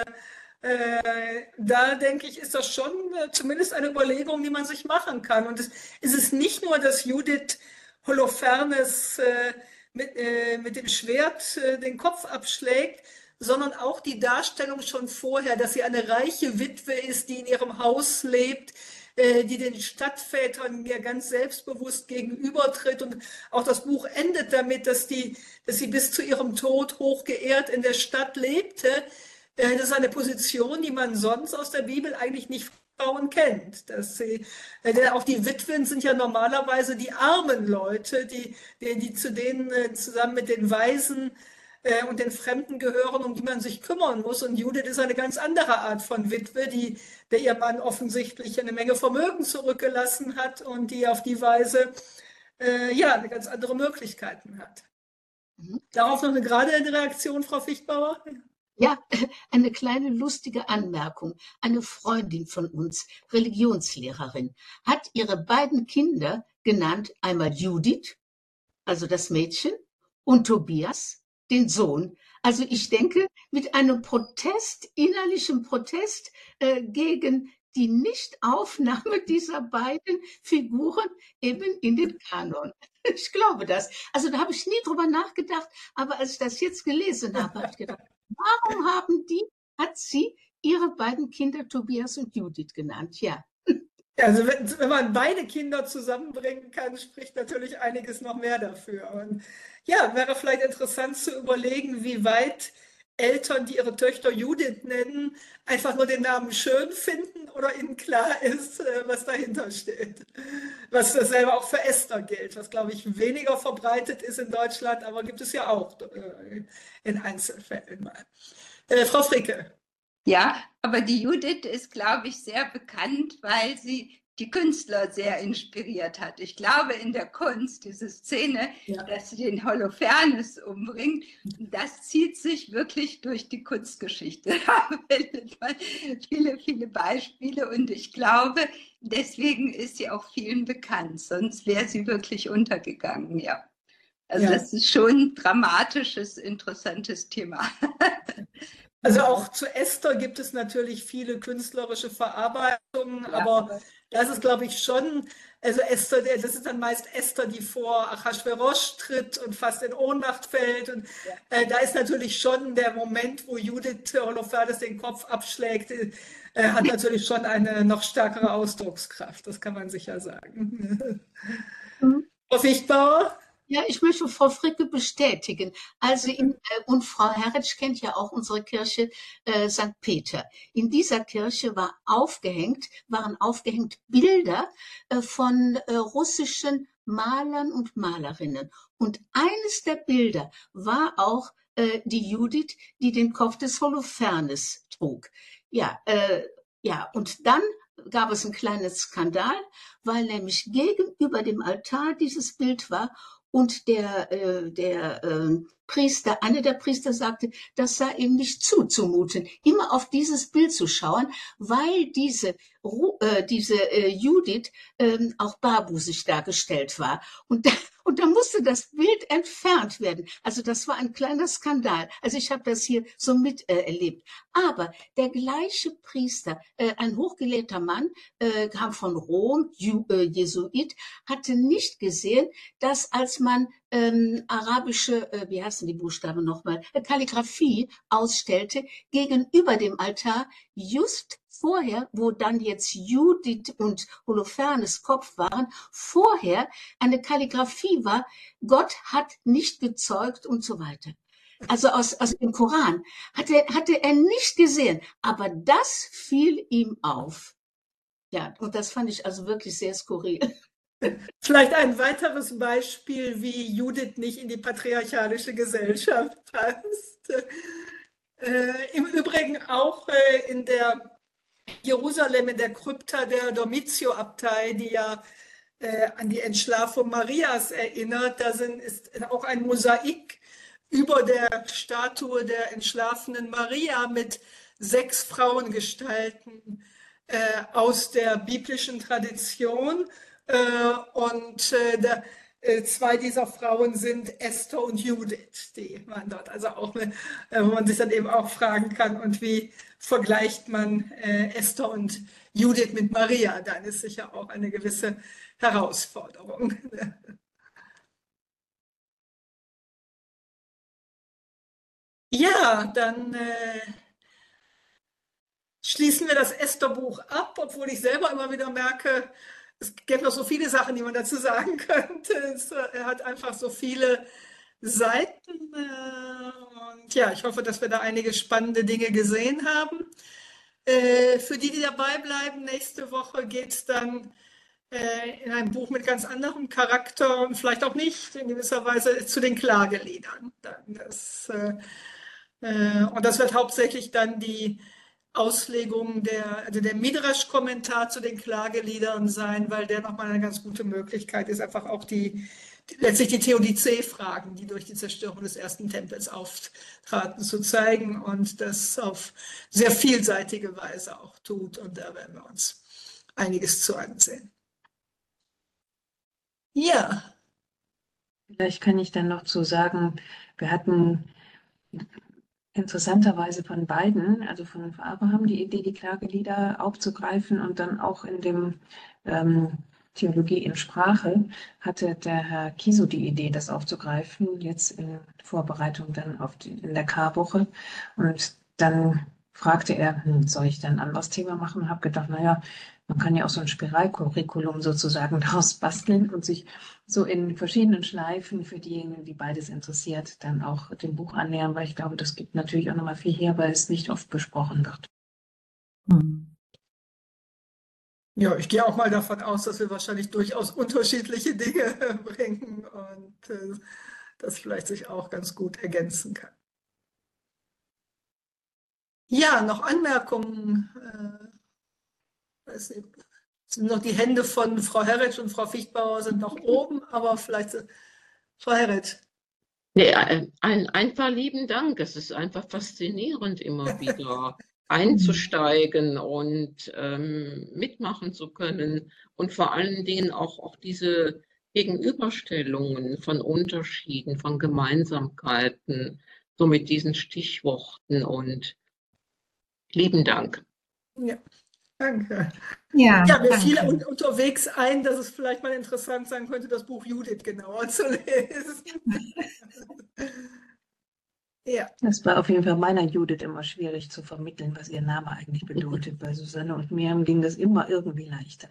äh, da denke ich, ist das schon äh, zumindest eine Überlegung, die man sich machen kann. Und es, es ist nicht nur, dass Judith Holofernes äh, mit, äh, mit dem Schwert äh, den Kopf abschlägt, sondern auch die Darstellung schon vorher, dass sie eine reiche Witwe ist, die in ihrem Haus lebt, äh, die den Stadtvätern mir ganz selbstbewusst gegenübertritt. Und auch das Buch endet damit, dass, die, dass sie bis zu ihrem Tod hochgeehrt in der Stadt lebte. Äh, das ist eine Position, die man sonst aus der Bibel eigentlich nicht Frauen kennt. Dass sie, äh, denn auch die Witwen sind ja normalerweise die armen Leute, die, die, die zu denen äh, zusammen mit den Waisen äh, und den Fremden gehören, um die man sich kümmern muss. Und Judith ist eine ganz andere Art von Witwe, die, der ihr Mann offensichtlich eine Menge Vermögen zurückgelassen hat und die auf die Weise äh, ja, eine ganz andere Möglichkeiten hat. Mhm. Darauf noch eine gerade Reaktion, Frau Fichtbauer? Ja, eine kleine lustige Anmerkung. Eine Freundin von uns, Religionslehrerin, hat ihre beiden Kinder genannt, einmal Judith, also das Mädchen, und Tobias, den Sohn. Also ich denke, mit einem Protest, innerlichem Protest äh, gegen die Nichtaufnahme dieser beiden Figuren eben in den Kanon. Ich glaube das. Also da habe ich nie drüber nachgedacht, aber als ich das jetzt gelesen habe, habe ich gedacht, warum haben die, hat sie ihre beiden Kinder Tobias und Judith genannt? Ja. Also wenn, wenn man beide Kinder zusammenbringen kann, spricht natürlich einiges noch mehr dafür. Und ja, wäre vielleicht interessant zu überlegen, wie weit Eltern, die ihre Töchter Judith nennen, einfach nur den Namen schön finden oder ihnen klar ist, was dahinter steht. Was dasselbe auch für Esther gilt, was, glaube ich, weniger verbreitet ist in Deutschland, aber gibt es ja auch in Einzelfällen mal. Äh, Frau Fricke. Ja, aber die Judith ist, glaube ich, sehr bekannt, weil sie die Künstler sehr inspiriert hat. Ich glaube, in der Kunst, diese Szene, ja, dass sie den Holofernes umbringt, das zieht sich wirklich durch die Kunstgeschichte. Da findet man viele, viele Beispiele und ich glaube, deswegen ist sie auch vielen bekannt, sonst wäre sie wirklich untergegangen, ja. Also ja, das ist schon ein dramatisches, interessantes Thema. Also auch zu Esther gibt es natürlich viele künstlerische Verarbeitungen, ja, aber das ist, glaube ich, schon, also Esther, das ist dann meist Esther, die vor Achashverosch tritt und fast in Ohnmacht fällt. Und ja, äh, da ist natürlich schon der Moment, wo Judith Holofernes den Kopf abschlägt, äh, hat natürlich schon eine noch stärkere Ausdruckskraft, das kann man sicher sagen. Mhm. Frau Fichtbauer? Ja, ich möchte Frau Fricke bestätigen. Also in, äh, und Frau Herretsch kennt ja auch unsere Kirche äh, Sankt Peter. In dieser Kirche war aufgehängt, waren aufgehängt Bilder äh, von äh, russischen Malern und Malerinnen. Und eines der Bilder war auch äh, die Judith, die den Kopf des Holofernes trug. Ja, äh, ja, und dann gab es einen kleinen Skandal, weil nämlich gegenüber dem Altar dieses Bild war. Und der, äh, der äh, Priester, einer der Priester sagte, das sei ihm nicht zuzumuten, immer auf dieses Bild zu schauen, weil diese, äh, diese äh, Judith äh, auch barbusig dargestellt war. Und da, und da musste das Bild entfernt werden. Also das war ein kleiner Skandal. Also ich habe das hier so miterlebt. Äh, Aber der gleiche Priester, äh, ein hochgelehrter Mann, äh, kam von Rom, Ju, äh, Jesuit, hatte nicht gesehen, dass als man ähm, arabische, äh, wie heißen die Buchstaben nochmal, äh, Kalligraphie ausstellte gegenüber dem Altar, just vorher, wo dann jetzt Judith und Holofernes Kopf waren, vorher eine Kalligraphie war, Gott hat nicht gezeugt und so weiter. Also aus, aus dem Koran hatte, hatte er nicht gesehen, aber das fiel ihm auf. Ja, und das fand ich also wirklich sehr skurril. Vielleicht ein weiteres Beispiel, wie Judith nicht in die patriarchalische Gesellschaft passt. Äh, Im Übrigen auch äh, in der Jerusalem, in der Krypta der Domizio-Abtei, die ja äh, an die Entschlafung Marias erinnert, da sind, ist auch ein Mosaik über der Statue der entschlafenen Maria mit sechs Frauengestalten äh, aus der biblischen Tradition. Äh, und äh, der, äh, zwei dieser Frauen sind Esther und Judith, die man dort also auch, äh, wo man sich dann eben auch fragen kann, und wie vergleicht man äh, Esther und Judith mit Maria? Dann ist sicher auch eine gewisse Herausforderung. Ja, dann äh, schließen wir das Esther-Buch ab, obwohl ich selber immer wieder merke, es gäbe noch so viele Sachen, die man dazu sagen könnte. Es, er hat einfach so viele Seiten. Äh, und ja, ich hoffe, dass wir da einige spannende Dinge gesehen haben. Äh, für die, die dabei bleiben, nächste Woche geht es dann äh, in ein Buch mit ganz anderem Charakter und vielleicht auch nicht, in gewisser Weise zu den Klageliedern. Das, äh, äh, und das wird hauptsächlich dann die Auslegung der, also der Midrash-Kommentar zu den Klageliedern sein, weil der nochmal eine ganz gute Möglichkeit ist, einfach auch die, die letztlich die Theodizee-Fragen, die durch die Zerstörung des ersten Tempels auftraten, zu zeigen und das auf sehr vielseitige Weise auch tut. Und da werden wir uns einiges zu ansehen. Ja. Vielleicht kann ich dann noch zu sagen, wir hatten interessanterweise von beiden, also von Abraham, die Idee, die Klagelieder aufzugreifen, und dann auch in dem ähm, Theologie in Sprache hatte der Herr Kiso die Idee, das aufzugreifen, jetzt in Vorbereitung dann auf die, in der Karwoche. Und dann fragte er, hm, soll ich dann ein anderes Thema machen? Und habe gedacht, naja, man kann ja auch so ein Spiralcurriculum sozusagen daraus basteln und sich so in verschiedenen Schleifen für diejenigen, die beides interessiert, dann auch dem Buch annähern, weil ich glaube, das gibt natürlich auch nochmal viel her, weil es nicht oft besprochen wird. Hm. Ja, ich gehe auch mal davon aus, dass wir wahrscheinlich durchaus unterschiedliche Dinge bringen und äh, das vielleicht sich auch ganz gut ergänzen kann. Ja, noch Anmerkungen? Äh, weiß nicht. Sind noch die Hände von Frau Herretsch und Frau Fichtbauer sind noch oben, aber vielleicht äh, Frau Herretsch. Nee, ein, ein, einfach lieben Dank. Es ist einfach faszinierend, immer wieder einzusteigen und ähm, mitmachen zu können und vor allen Dingen auch, auch diese Gegenüberstellungen von Unterschieden, von Gemeinsamkeiten, so mit diesen Stichworten, und lieben Dank. Ja, danke. Ja, Ja, mir danke. fiel un unterwegs ein, dass es vielleicht mal interessant sein könnte, das Buch Judith genauer zu lesen. Ja. Das war auf jeden Fall meiner Judith immer schwierig zu vermitteln, was ihr Name eigentlich bedeutet. Bei Susanne und Miriam ging das immer irgendwie leichter.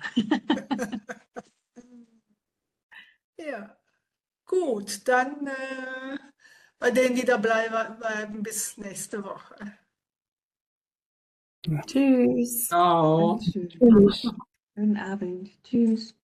Ja, gut, dann äh, bei denen, die dabei bleiben, bis nächste Woche. Tschüss. Ciao. Schön. Tschüss. Schönen Abend. Tschüss.